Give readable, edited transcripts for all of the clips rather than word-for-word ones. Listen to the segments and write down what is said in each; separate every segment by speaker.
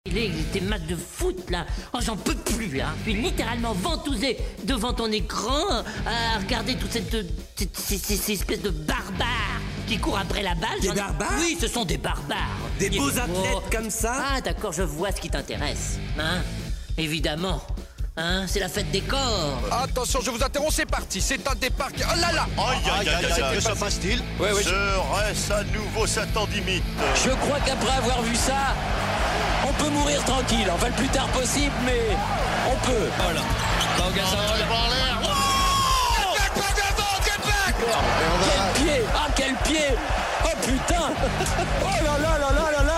Speaker 1: Tes matchs de foot là, oh j'en peux plus là. Je suis littéralement ventousé devant ton écran à regarder toute ces espèces de barbares qui courent après la balle.
Speaker 2: Des barbares ?
Speaker 1: Oui, ce sont des barbares.
Speaker 2: Des beaux athlètes comme ça ?
Speaker 1: Ah d'accord, je vois ce qui t'intéresse. Hein ? Évidemment. Hein, c'est la fête des corps.
Speaker 3: Attention, je vous interromps, c'est parti. C'est un départ. Oh là là.
Speaker 4: Que se passe-t-il ? Serait-ce à nouveau Satan d'imite ?
Speaker 5: Je crois qu'après avoir vu ça, on peut mourir tranquille. Enfin, le plus tard possible, mais on peut. Voilà. Quel pied ! Ah, quel pied ! Oh putain ! Oh là là là là là là !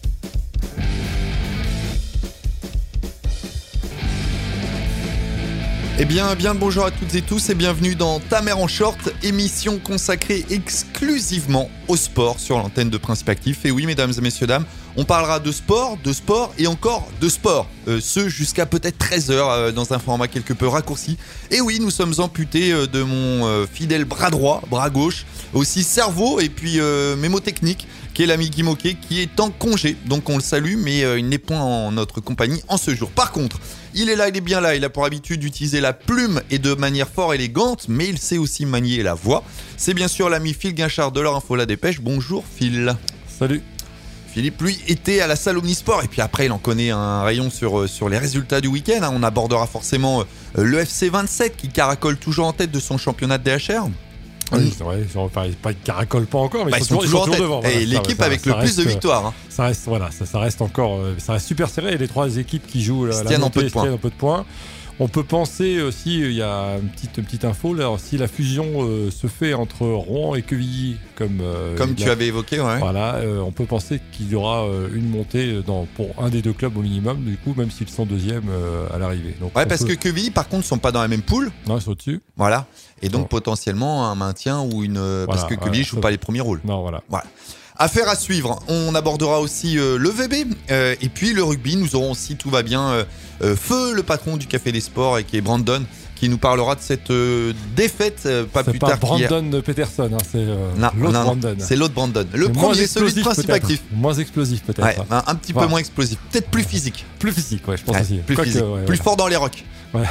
Speaker 6: Eh bien, bien le bonjour à toutes et tous et bienvenue dans Ta mère en short, émission consacrée exclusivement au sport sur l'antenne de Principe Actif. Et oui, mesdames et messieurs, dames, on parlera de sport et encore de sport. Ce jusqu'à peut-être 13h dans un format quelque peu raccourci. Et oui, nous sommes amputés de mon fidèle bras droit, bras gauche, aussi cerveau et puis mémotechnique, qui est l'ami Guy Moquet, qui est en congé. Donc on le salue, mais il n'est point en notre compagnie en ce jour. Par contre, il est là, il est bien là, il a pour habitude d'utiliser la plume et de manière fort élégante, mais il sait aussi manier la voix. C'est bien sûr l'ami Phil Guinchard de leur info La Dépêche. Bonjour Phil.
Speaker 7: Salut.
Speaker 6: Philippe, lui, était à la salle Omnisport et puis après, il en connaît un rayon sur les résultats du week-end. On abordera forcément le FC 27 qui caracole toujours en tête de son championnat de DHR.
Speaker 7: Oui, c'est vrai, pas de caracole pas encore, mais
Speaker 6: ils sont toujours en tête.
Speaker 7: devant. Voilà,
Speaker 6: et l'équipe avec le plus de victoires.
Speaker 7: Ça reste encore, ça reste super serré. Et les trois équipes qui jouent la montée
Speaker 6: en peu de points.
Speaker 7: On peut penser aussi, il y a une petite info là, si la fusion se fait entre Rouen et Quevilly, comme
Speaker 6: tu avais évoqué, ouais.
Speaker 7: Voilà, on peut penser qu'il y aura une montée pour un des deux clubs au minimum, du coup, même s'ils sont deuxièmes à l'arrivée. Donc,
Speaker 6: ouais, parce que Quevilly, par contre, sont pas dans la même poule.
Speaker 7: Non, ils sont au-dessus.
Speaker 6: Voilà, et donc potentiellement un maintien ou parce que Quevilly joue pas les premiers rôles.
Speaker 7: Non, voilà.
Speaker 6: Affaire à suivre, on abordera aussi le VB et puis le rugby. Nous aurons aussi, tout va bien, Feu, le patron du Café des Sports, et qui est Brandon, qui nous parlera de cette défaite
Speaker 7: c'est pas Brandon Peterson, c'est l'autre Brandon.
Speaker 6: C'est l'autre Brandon. Le premier, celui de Principe Actif.
Speaker 7: Moins explosif peut-être.
Speaker 6: Ouais, un petit peu moins explosif. Peut-être plus physique.
Speaker 7: Plus physique, ouais, je pense aussi.
Speaker 6: Plus physique. Plus fort dans les rocs. Ouais.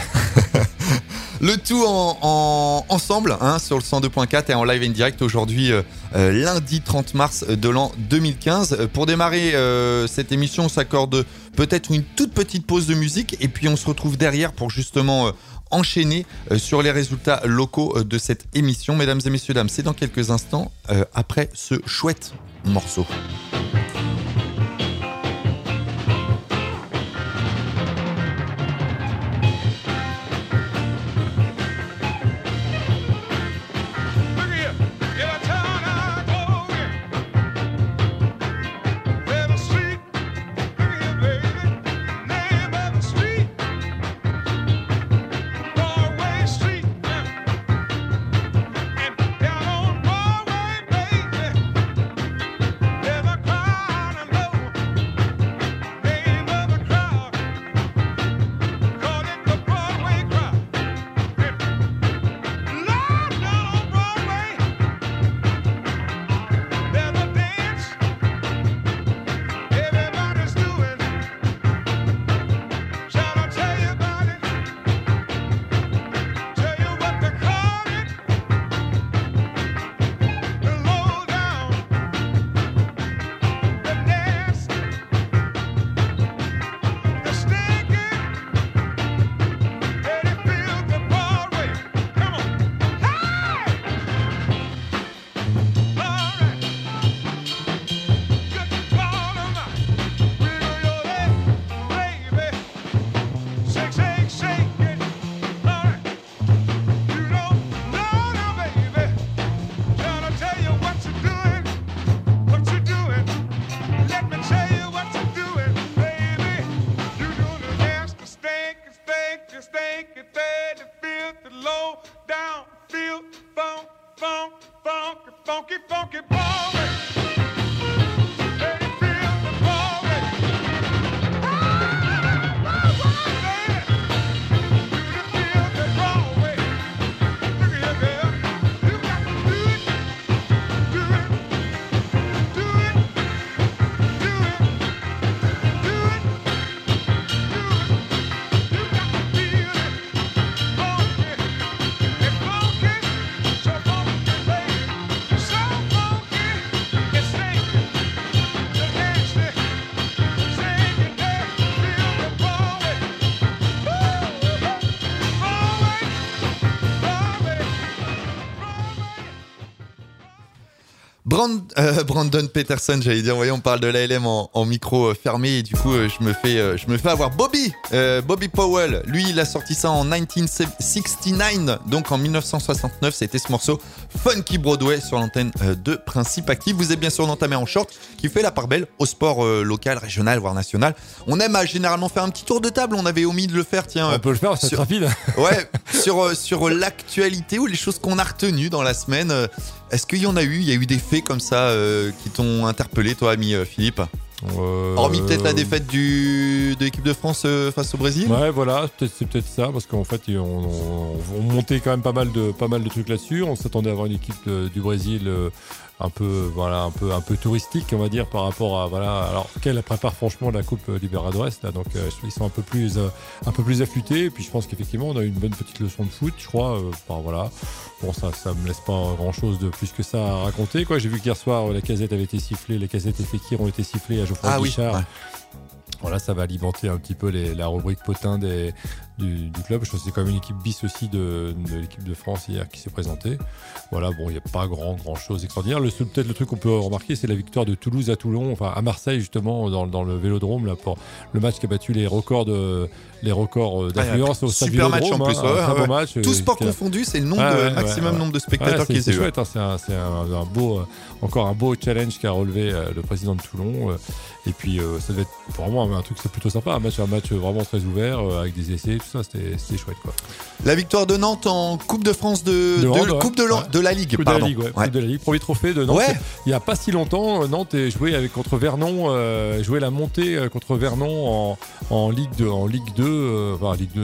Speaker 6: Le tout ensemble sur le 102.4 et en live et en direct aujourd'hui, lundi 30 mars de l'an 2015. Pour démarrer cette émission, on s'accorde peut-être une toute petite pause de musique et puis on se retrouve derrière pour justement enchaîner sur les résultats locaux de cette émission. Mesdames et messieurs, dames, c'est dans quelques instants après ce chouette morceau.
Speaker 8: Never cry.
Speaker 6: Brandon Peterson, j'allais dire, voyons, on parle de l'ALM en micro fermé et du coup je me fais avoir. Bobby Powell, lui il a sorti ça en 1969, donc en 1969, c'était ce morceau Funky Broadway sur l'antenne de Principe Active. Vous êtes bien sûr dans Ta Mère en Short qui fait la part belle au sport local, régional, voire national. On aime à généralement faire un petit tour de table, on avait omis de le faire, tiens.
Speaker 7: On peut le faire, c'est rapide.
Speaker 6: Ouais, sur l'actualité ou les choses qu'on a retenues dans la semaine. Est-ce qu'il y en a eu? Il y a eu des faits comme ça qui t'ont interpellé, toi, ami Philippe? Hormis peut-être la défaite de l'équipe de France face au Brésil.
Speaker 7: Ouais, voilà, c'est peut-être ça, parce qu'en fait, on montait quand même pas mal de trucs là-dessus. On s'attendait à avoir une équipe du Brésil un peu touristique, on va dire, par rapport à alors qu'elle prépare franchement la Coupe Libertadores là, donc ils sont un peu plus affûtés. Et puis je pense qu'effectivement on a eu une bonne petite leçon de foot, je crois. Voilà, bon ça me laisse pas grand chose de plus que ça à raconter, quoi. J'ai vu qu'hier soir la Casette avait été sifflée, les Casettes et Fekir ont été sifflés à Geoffroy Guichard. Oui, ouais. Voilà, ça va alimenter un petit peu la rubrique potin du club. Je pense que c'est quand même une équipe bis aussi de l'équipe de France hier qui s'est présentée. Voilà, bon, il n'y a pas grand chose extraordinaire. Peut-être le truc qu'on peut remarquer, c'est la victoire de Toulouse à Toulon, enfin à Marseille justement, dans le Vélodrome, là, pour le match qui a battu les records d'affluence au stade
Speaker 6: Super
Speaker 7: Vélodrome.
Speaker 6: Match en plus,
Speaker 7: très beau match.
Speaker 6: Tout sport confondu, c'est le maximum nombre de spectateurs qui
Speaker 7: c'est chouette, hein, c'est encore un beau challenge qu'a relevé le président de Toulon. Et puis ça devait être vraiment un truc, c'est plutôt sympa, un match vraiment très ouvert avec des essais, tout ça, c'était chouette, quoi.
Speaker 6: La victoire de Nantes en Coupe de France de la Ligue,
Speaker 7: Coupe
Speaker 6: pardon.
Speaker 7: Coupe de la Ligue, premier trophée de Nantes. Ouais. Il n'y a pas si longtemps, Nantes jouait contre Vernon, jouait la montée contre Vernon en Ligue 2, en Ligue 2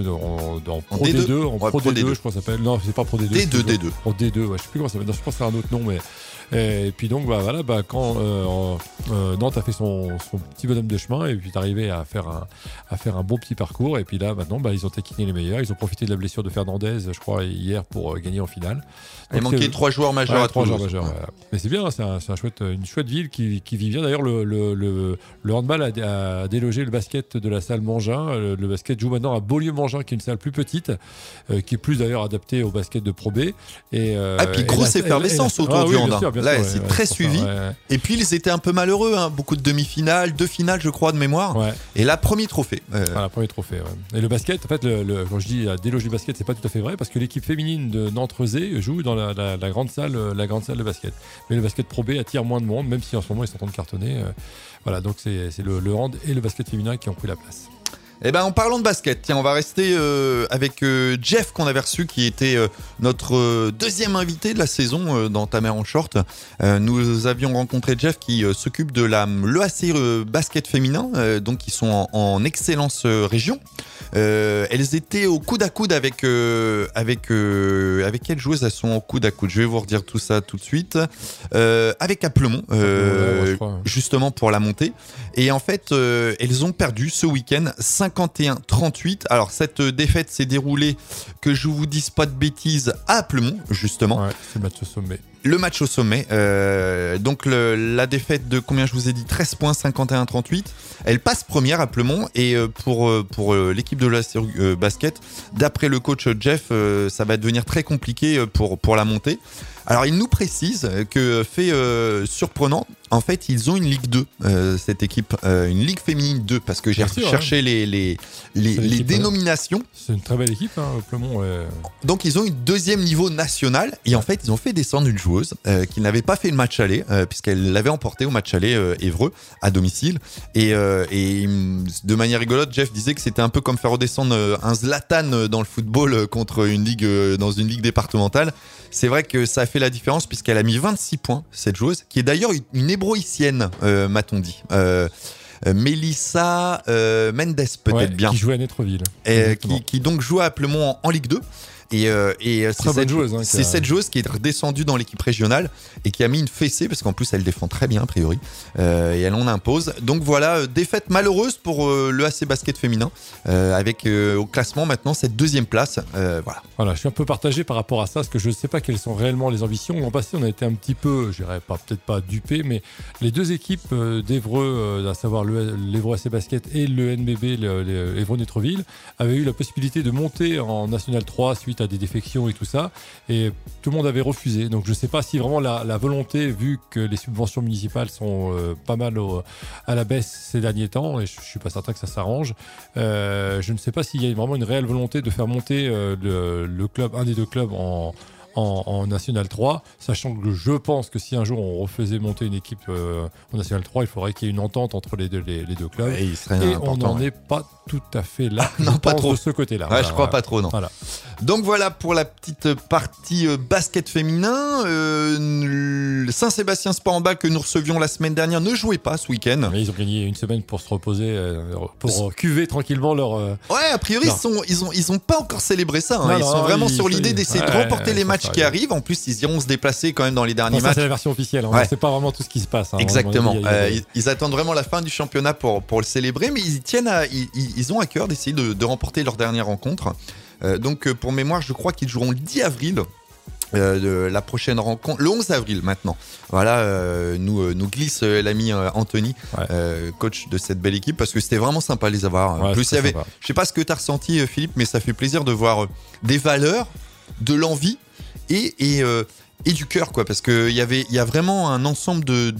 Speaker 7: en Pro D2, en Pro D2, je crois que ça s'appelle. Non, c'est pas Pro D2.
Speaker 6: D2.
Speaker 7: En D2, ouais, je sais plus comment ça s'appelle. Non, je pense que c'est un autre nom, mais. Et puis donc quand Nantes a fait son petit bonhomme de chemin et puis est arrivé à faire un bon petit parcours, et puis là maintenant ils ont taquiné les meilleurs, ils ont profité de la blessure de Fernandez, je crois, hier pour gagner en finale.
Speaker 6: Il manquait 3 joueurs majeurs à Toulouse.
Speaker 7: Mais c'est bien, c'est une chouette ville qui vit bien. D'ailleurs le handball a délogé le basket de la salle Mangin. Le basket joue maintenant à Beaulieu-Mangin, qui est une salle plus petite, qui est plus d'ailleurs adaptée au basket de Pro B. Et puis grosse effervescence autour du handball. Là, c'est très suivi. Et puis, ils étaient un peu malheureux. Beaucoup de demi-finales, 2 finales, je crois, de mémoire. Ouais. Et là, premier trophée. Premier trophée, ouais. Et le basket, en fait, quand je dis déloger le basket, c'est pas tout à fait vrai, parce que l'équipe féminine de Nantes-Rezé joue dans la grande salle de basket. Mais le basket Pro B attire moins de monde, même si en ce moment, ils sont en train de cartonner. Voilà, donc c'est le hand et le basket féminin qui ont pris la place.
Speaker 6: Eh ben, en parlant de basket, tiens, on va rester avec Jeff qu'on avait reçu, qui était notre deuxième invité de la saison dans Ta Mère en Short. Nous avions rencontré Jeff qui s'occupe de l'EAC basket féminin, donc ils sont en excellence région. Elles étaient au coude à coude avec quelles joueuses elles sont au coude à coude? Je vais vous redire tout ça tout de suite. Avec Applemont, justement pour la montée. Et en fait, elles ont perdu ce week-end 51-38. Alors cette défaite s'est déroulée, que je vous dise pas de bêtises, à Applemont, justement.
Speaker 7: Ouais, c'est le match au sommet.
Speaker 6: Le match au sommet. Donc la défaite de combien je vous ai dit, 13 points, 51-38. Elle passe première à Applemont, et pour l'équipe de la basket, d'après le coach Jeff, ça va devenir très compliqué pour la montée. Alors il nous précise que fait surprenant, en fait ils ont une Ligue 2, cette équipe, une Ligue féminine 2, parce que j'ai cherché les dénominations.
Speaker 7: C'est une très belle équipe, Applemont.
Speaker 6: Donc ils ont une deuxième niveau national, et en fait ils ont fait descendre une joueuse qui n'avait pas fait le match aller, puisqu'elle l'avait emporté au match aller Évreux à domicile, et de manière rigolote, Jeff disait que c'était un peu comme faire redescendre un Zlatan dans le football contre une ligue dans une ligue départementale. C'est vrai que ça a fait la différence, puisqu'elle a mis 26 points, cette joueuse, qui est d'ailleurs une hébroïcienne, m'a-t-on dit. Mélissa Mendes, peut-être bien.
Speaker 7: Qui jouait à Netreville.
Speaker 6: Qui donc joue à Applemont en Ligue 2. Et c'est cette joueuse qui est redescendue dans l'équipe régionale et qui a mis une fessée, parce qu'en plus elle défend très bien a priori, et elle en impose. Donc voilà, défaite malheureuse pour le AC basket féminin, avec au classement maintenant cette deuxième place.
Speaker 7: Voilà, je suis un peu partagé par rapport à ça, parce que je ne sais pas quelles sont réellement les ambitions. L'an passé on a été un petit peu, je dirais peut-être pas dupés, mais les deux équipes d'Évreux, à savoir l'Évreux AC basket et le NBB, l'Évreux Netreville, avaient eu la possibilité de monter en National 3 suite suite à des défections et tout ça. Et tout le monde avait refusé. Donc je ne sais pas si vraiment la volonté, vu que les subventions municipales sont pas mal à la baisse ces derniers temps, et je ne suis pas certain que ça s'arrange, je ne sais pas s'il y a vraiment une réelle volonté de faire monter le club, un des deux clubs en National 3, sachant que je pense que si un jour on refaisait monter une équipe en National 3, il faudrait qu'il y ait une entente entre les deux clubs.
Speaker 6: Ouais,
Speaker 7: et on n'en est pas tout à fait là.
Speaker 6: Non, pas trop
Speaker 7: de ce côté-là.
Speaker 6: Ouais, je crois pas trop, non.
Speaker 7: Voilà.
Speaker 6: Donc voilà pour la petite partie basket féminin. Saint-Sébastien Sport en bas que nous recevions la semaine dernière ne jouait pas ce week-end.
Speaker 7: Mais ils ont gagné une semaine pour se reposer, pour cuver tranquillement leur.
Speaker 6: Ouais, a priori ils ont pas encore célébré ça. Hein. Ils sont vraiment sur l'idée d'essayer de remporter les matchs qui arrivent. En plus, ils iront se déplacer quand même dans les derniers matchs.
Speaker 7: C'est la version officielle. On ne sait pas vraiment tout ce qui se passe. Hein.
Speaker 6: Exactement. Ils attendent vraiment la fin du championnat pour le célébrer, mais ils ont à cœur d'essayer de remporter leur dernière rencontre. Donc, pour mémoire, je crois qu'ils joueront le 10 avril. La prochaine rencontre, le 11 avril maintenant. Voilà, nous glisse l'ami Anthony, coach de cette belle équipe, parce que c'était vraiment sympa de les avoir. En plus, il y avait, je sais pas ce que tu as ressenti, Philippe, mais ça fait plaisir de voir des valeurs, de l'envie et du cœur, quoi, parce que il y a vraiment un ensemble de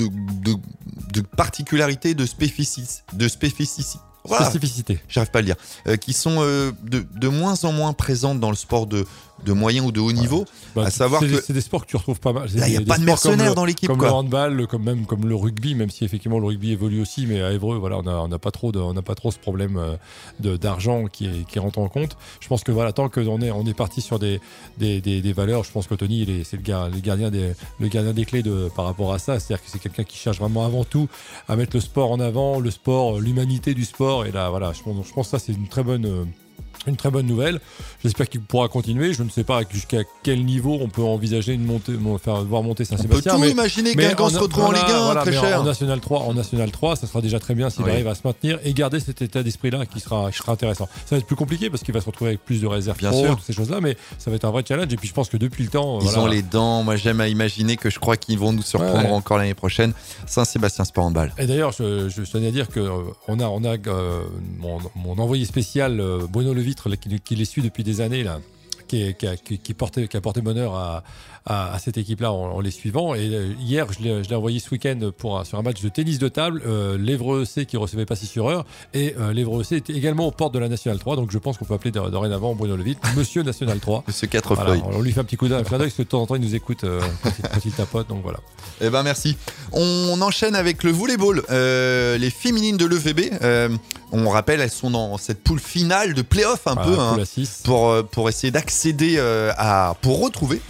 Speaker 6: particularités, de spécificité. Voilà.
Speaker 7: Spécificité.
Speaker 6: J'arrive pas à le dire. Qui sont de moins en moins présentes dans le sport de moyen ou de haut niveau. À savoir que
Speaker 7: c'est des sports que tu retrouves pas mal.
Speaker 6: Là, il n'y a pas de mercenaires dans l'équipe.
Speaker 7: Comme
Speaker 6: quoi.
Speaker 7: le handball, comme le rugby, même si effectivement le rugby évolue aussi, mais à Évreux, voilà, on n'a pas trop ce problème d'argent qui rentre en compte. Je pense que voilà, tant qu'on est parti sur des valeurs, je pense que Tony, c'est le gardien des clés par rapport à ça. C'est-à-dire que c'est quelqu'un qui cherche vraiment avant tout à mettre le sport en avant, le sport, l'humanité du sport. Et là, voilà, je pense que ça, c'est une très bonne nouvelle. J'espère qu'il pourra continuer. Je ne sais pas jusqu'à quel niveau on peut envisager voir monter Saint-Sébastien.
Speaker 6: On peut tout imaginer que Guingamp se retrouve en Ligue 1, très cher.
Speaker 7: En National 3, ça sera déjà très bien s'il arrive à se maintenir et garder cet état d'esprit-là qui sera intéressant. Ça va être plus compliqué parce qu'il va se retrouver avec plus de réserves
Speaker 6: bien sûr,
Speaker 7: toutes ces choses-là, mais ça va être un vrai challenge. Et puis je pense que depuis le temps,
Speaker 6: ils ont les dents. Moi, j'aime à imaginer que je crois qu'ils vont nous surprendre encore l'année prochaine. Saint-Sébastien Sport Handball.
Speaker 7: Et d'ailleurs, je tenais à dire que on a mon envoyé spécial Bruno Levitre qui les suit depuis des années là, qui a porté bonheur à cette équipe-là en les suivant. Et hier, je l'ai envoyé ce week-end sur un match de tennis de table, l'Évreux EC qui recevait Passy sur Eure, et l'Évreux EC était également aux portes de la National 3, donc je pense qu'on peut appeler dorénavant Bruno Levitre Monsieur National 3.
Speaker 6: Monsieur 4 feuilles.
Speaker 7: On lui fait un petit coup d'œil, parce que de temps en temps il nous écoute quand il tapote, donc voilà.
Speaker 6: Eh ben merci. On enchaîne avec le volleyball. Les féminines de l'EVB, on rappelle, elles sont dans cette poule finale de play-off
Speaker 7: poule à 6.
Speaker 6: Pour essayer d'accéder pour retrouver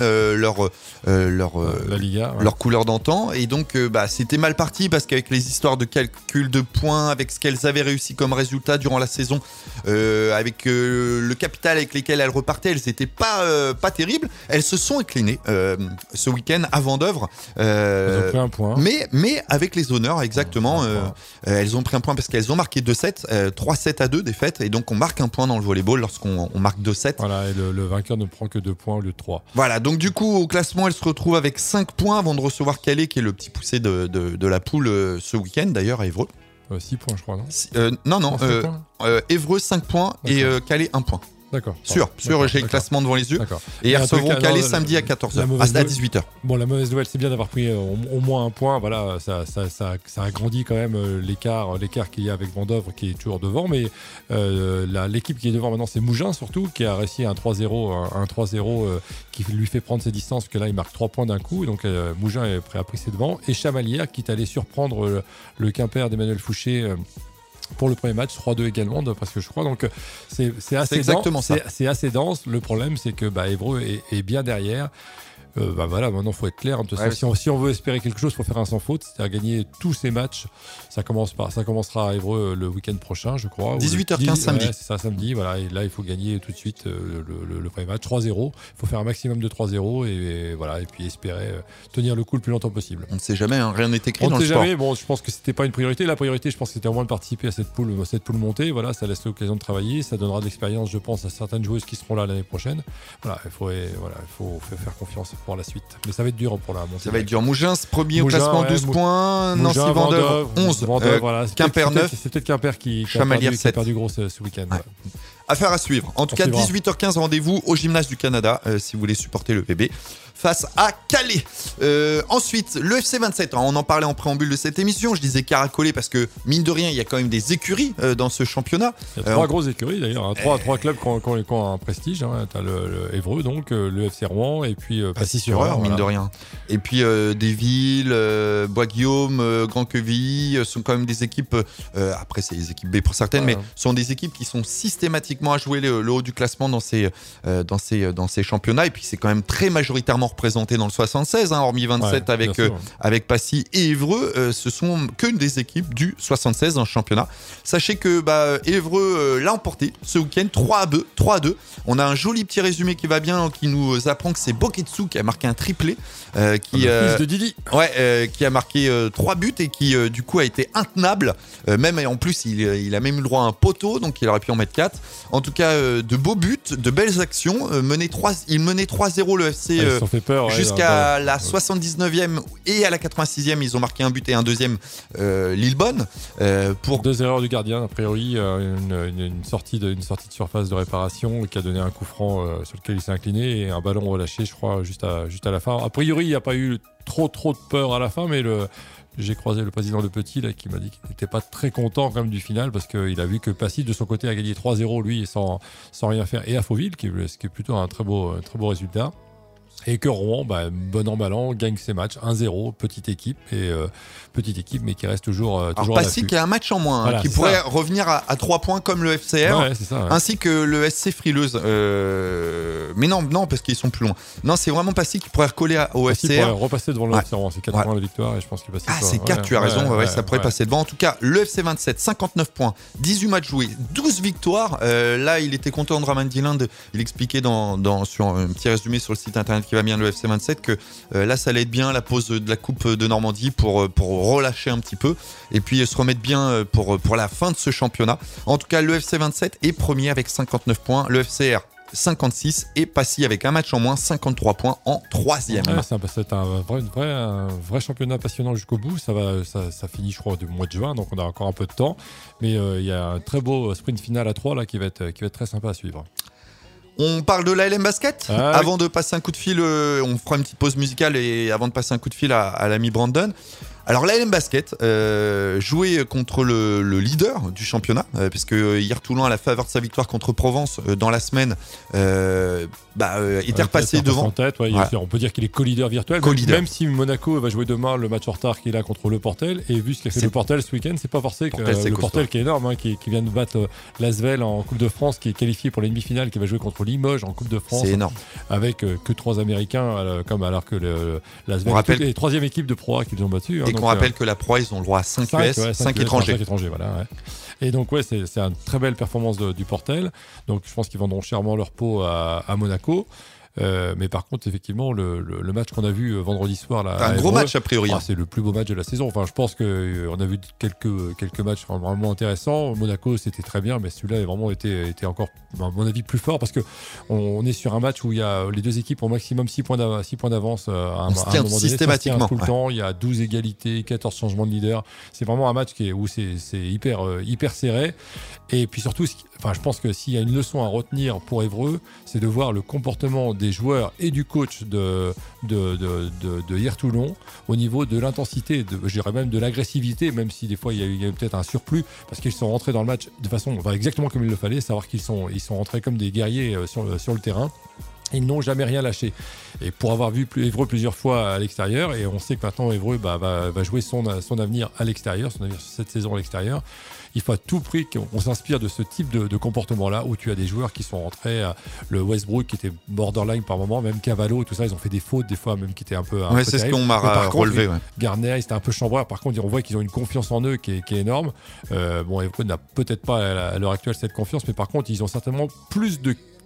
Speaker 7: la Liga,
Speaker 6: leur couleur d'antan. Et donc c'était mal parti parce qu'avec les histoires de calcul de points, avec ce qu'elles avaient réussi comme résultat durant la saison, avec le capital avec lesquels elles repartaient, elles n'étaient pas terribles. Elles se sont inclinées ce week-end à Vendeuvre.
Speaker 7: Elles ont pris un point.
Speaker 6: Mais avec les honneurs, exactement. Elles ont pris un point parce qu'elles ont marqué 2-7, 3-7 à 2 défaites. Et donc on marque un point dans le volleyball lorsqu'on marque 2-7.
Speaker 7: Voilà, et le vainqueur ne prend que 2 points au lieu de 3.
Speaker 6: Voilà, donc du coup au classement elle se retrouve avec 5 points avant de recevoir Calais qui est le petit poussé de la poule ce week-end d'ailleurs à Évreux.
Speaker 7: 6 points je crois, non
Speaker 6: Non, Évreux 5 points. D'accord. Et Calais 1 point.
Speaker 7: D'accord.
Speaker 6: Sûr, j'ai le classement devant les yeux.
Speaker 7: D'accord.
Speaker 6: Et elles recevront Calais samedi à 14h, à 18h.
Speaker 7: Bon, la mauvaise nouvelle, c'est bien d'avoir pris au moins 1 point. Voilà, ça agrandit quand même l'écart qu'il y a avec Vendeuvre qui est toujours devant. Mais l'équipe qui est devant maintenant, c'est Mougins surtout, qui a réussi un 3-0 qui lui fait prendre ses distances, parce que là, il marque 3 points d'un coup. Donc, Mougins a pris ses devants. Et Chamalières qui est allé surprendre le Quimper d'Emmanuel Fouché. Pour le premier match, 3-2 également, parce que je crois. Donc c'est assez dense. C'est assez dense. Le problème, c'est que Évreux est bien derrière. Voilà, maintenant il faut être clair. Si on veut espérer quelque chose, il faut faire un sans faute, c'est-à-dire gagner tous ces matchs. Ça commencera à Évreux le week-end prochain, je crois.
Speaker 6: 18h15 samedi.
Speaker 7: Ouais, c'est ça, samedi. Voilà, et là il faut gagner tout de suite le premier match, 3-0. Il faut faire un maximum de 3-0 et voilà, et puis espérer tenir le coup le plus longtemps possible.
Speaker 6: On ne sait jamais, rien n'est écrit dans le sport.
Speaker 7: On ne sait jamais. Bon, je pense que c'était pas une priorité. La priorité, je pense que c'était au moins de participer à cette poule montée. Voilà, ça laisse l'occasion de travailler, ça donnera de l'expérience, je pense, à certaines joueuses qui seront là l'année prochaine. Voilà, il faut faire confiance pour la suite. Mais ça va être dur pour la montée.
Speaker 6: Ça va être dur. Mougins, premier au classement, 12 points. Nancy, Vendeuvre, 11.
Speaker 7: Voilà.
Speaker 6: Quimper, 9.
Speaker 7: C'est peut-être Quimper qui a perdu gros ce week-end.
Speaker 6: Ouais. affaire à suivre. En tout cas,
Speaker 7: suivra.
Speaker 6: 18h15, rendez-vous au Gymnase du Canada si vous voulez supporter le VB face à Calais. Ensuite, le FC 27, on en parlait en préambule de cette émission, je disais caracolé parce que mine de rien, il y a quand même des écuries dans ce championnat.
Speaker 7: Il y a 3 grosses écuries d'ailleurs, hein. trois clubs qui ont un prestige. Hein. Tu as le Évreux, donc le FC Rouen et puis Passy-sur-Eure,
Speaker 6: mine de rien. Et puis des villes, Bois-Guillaume, Grand-Quevilly, sont quand même des équipes, après c'est des équipes B pour certaines, mais sont des équipes qui sont systématiquement à jouer le haut du classement dans ces championnats. Et puis c'est quand même très majoritairement représenté dans le 76, hein, hormis 27 avec Passy et Évreux, ce sont que des équipes du 76 dans le championnat. Sachez que Évreux l'a emporté ce week-end 3-2. On a un joli petit résumé qui va bien, qui nous apprend que c'est Boketsu qui a marqué un triplé,
Speaker 7: fils de Didi.
Speaker 6: Qui a marqué 3 buts et qui du coup a été intenable. Même en plus il a même eu le droit à un poteau, donc il aurait pu en mettre 4. En tout cas, de beaux buts, de belles actions. Il menait 3-0 le FC jusqu'à la 79e et à la 86e. Ils ont marqué un but et un deuxième, Lillebonne.
Speaker 7: Pour 2 erreurs du gardien, a priori, une sortie de surface de réparation qui a donné un coup franc sur lequel il s'est incliné et un ballon relâché, je crois, juste à la fin. A priori, il n'y a pas eu trop de peur à la fin, mais j'ai croisé le président de Petit là, qui m'a dit qu'il n'était pas très content quand même du final parce qu'il a vu que Passy de son côté a gagné 3-0 lui sans rien faire, et à Fauville, ce qui est plutôt un très beau résultat. Et que Rouen, bon an mal an, gagne ses matchs 1-0, petite équipe mais qui reste toujours
Speaker 6: Alors Passy qui a un match en moins, voilà, qui pourrait revenir à 3 points comme le FCR, ainsi que le SC Frileuse. Mais non, parce qu'ils sont plus loin. Non, c'est vraiment Passy qui pourrait recoller au
Speaker 7: Passy
Speaker 6: FCR.
Speaker 7: Pourrait repasser devant le FCR, c'est 4 points de victoire et je pense que Passy.
Speaker 6: C'est 4, tu as raison, ça pourrait passer devant. En tout cas, le FC 27, 59 points, 18 matchs joués, 12 victoires. Là, il était content de Raman Dylan, il expliquait sur un petit résumé sur le site internet qui va bien, le FC 27, que là ça allait être bien la pause de la Coupe de Normandie pour relâcher un petit peu et puis se remettre bien pour la fin de ce championnat. En tout cas, le FC 27 est premier avec 59 points, le FCR 56 et Passy avec un match en moins, 53 points en 3e.
Speaker 7: C'est un vrai championnat passionnant jusqu'au bout. Ça finit, je crois, du mois de juin, donc on a encore un peu de temps, mais il y a un très beau sprint final à 3 là qui va être très sympa à suivre.
Speaker 6: On parle de l'ALM Basket. Avant de passer un coup de fil, on fera une petite pause musicale et avant de passer un coup de fil à l'ami Brandon. Alors l'ALM Basket jouait contre le leader du championnat, puisque hier Toulon, à la faveur de sa victoire contre Provence dans la semaine, était repassé devant.
Speaker 7: En tête, on peut dire qu'il est co-leader virtuel, même si Monaco va jouer demain le match en retard qu'il a contre le Portel, et vu ce qu'a fait le Portel ce week-end, c'est pas forcé que le Portel qui est énorme, qui vient de battre l'Asvel en Coupe de France, qui est qualifié pour les demi-finales, qui va jouer contre Limoges en Coupe de France.
Speaker 6: C'est énorme.
Speaker 7: Avec que 3 Américains, alors que l'Asvel est les 3e équipe de Pro A qu'ils ont battu.
Speaker 6: Et qu'on rappelle que la Pro A, ils ont le droit à 5 US, 5 étrangers.
Speaker 7: Voilà, Et donc c'est une très belle performance du Portel. Donc je pense qu'ils vendront chèrement leur peau à Monaco. Mais par contre, effectivement, le match qu'on a vu vendredi soir là,
Speaker 6: un gros match a priori.
Speaker 7: C'est le plus beau match de la saison. Enfin, je pense qu'on a vu quelques matchs vraiment intéressants. Monaco, c'était très bien, mais celui-là a vraiment été encore, à mon avis, plus fort parce que on est sur un match où il y a les deux équipes ont au maximum 6 points d'avance à un moment donné.
Speaker 6: Systématiquement.
Speaker 7: Tout le temps, il y a 12 égalités, 14 changements de leader. C'est vraiment un match où c'est hyper serré. Et puis surtout, je pense que s'il y a une leçon à retenir pour Évreux, c'est de voir le comportement des joueurs et du coach de hier Toulon au niveau de l'intensité, je dirais même de l'agressivité, même si des fois il y a eu peut-être un surplus, parce qu'ils sont rentrés dans le match de façon exactement comme il le fallait, savoir qu'ils sont rentrés comme des guerriers sur le terrain. Ils n'ont jamais rien lâché. Et pour avoir vu Évreux plusieurs fois à l'extérieur, et on sait que maintenant Évreux va jouer son avenir à l'extérieur, son avenir sur cette saison à l'extérieur, il faut à tout prix qu'on s'inspire de ce type de comportement-là, où tu as des joueurs qui sont rentrés, le Westbrook qui était borderline par moment, même Cavallo, tout ça, ils ont fait des fautes des fois même qui étaient un peu
Speaker 6: c'est ce qu'on m'a relevé.
Speaker 7: Garner, c'était un peu chambreur. Par contre, on voit qu'ils ont une confiance en eux qui est énorme. Évreux n'a peut-être pas à l'heure actuelle cette confiance, mais par contre, ils ont certainement plus de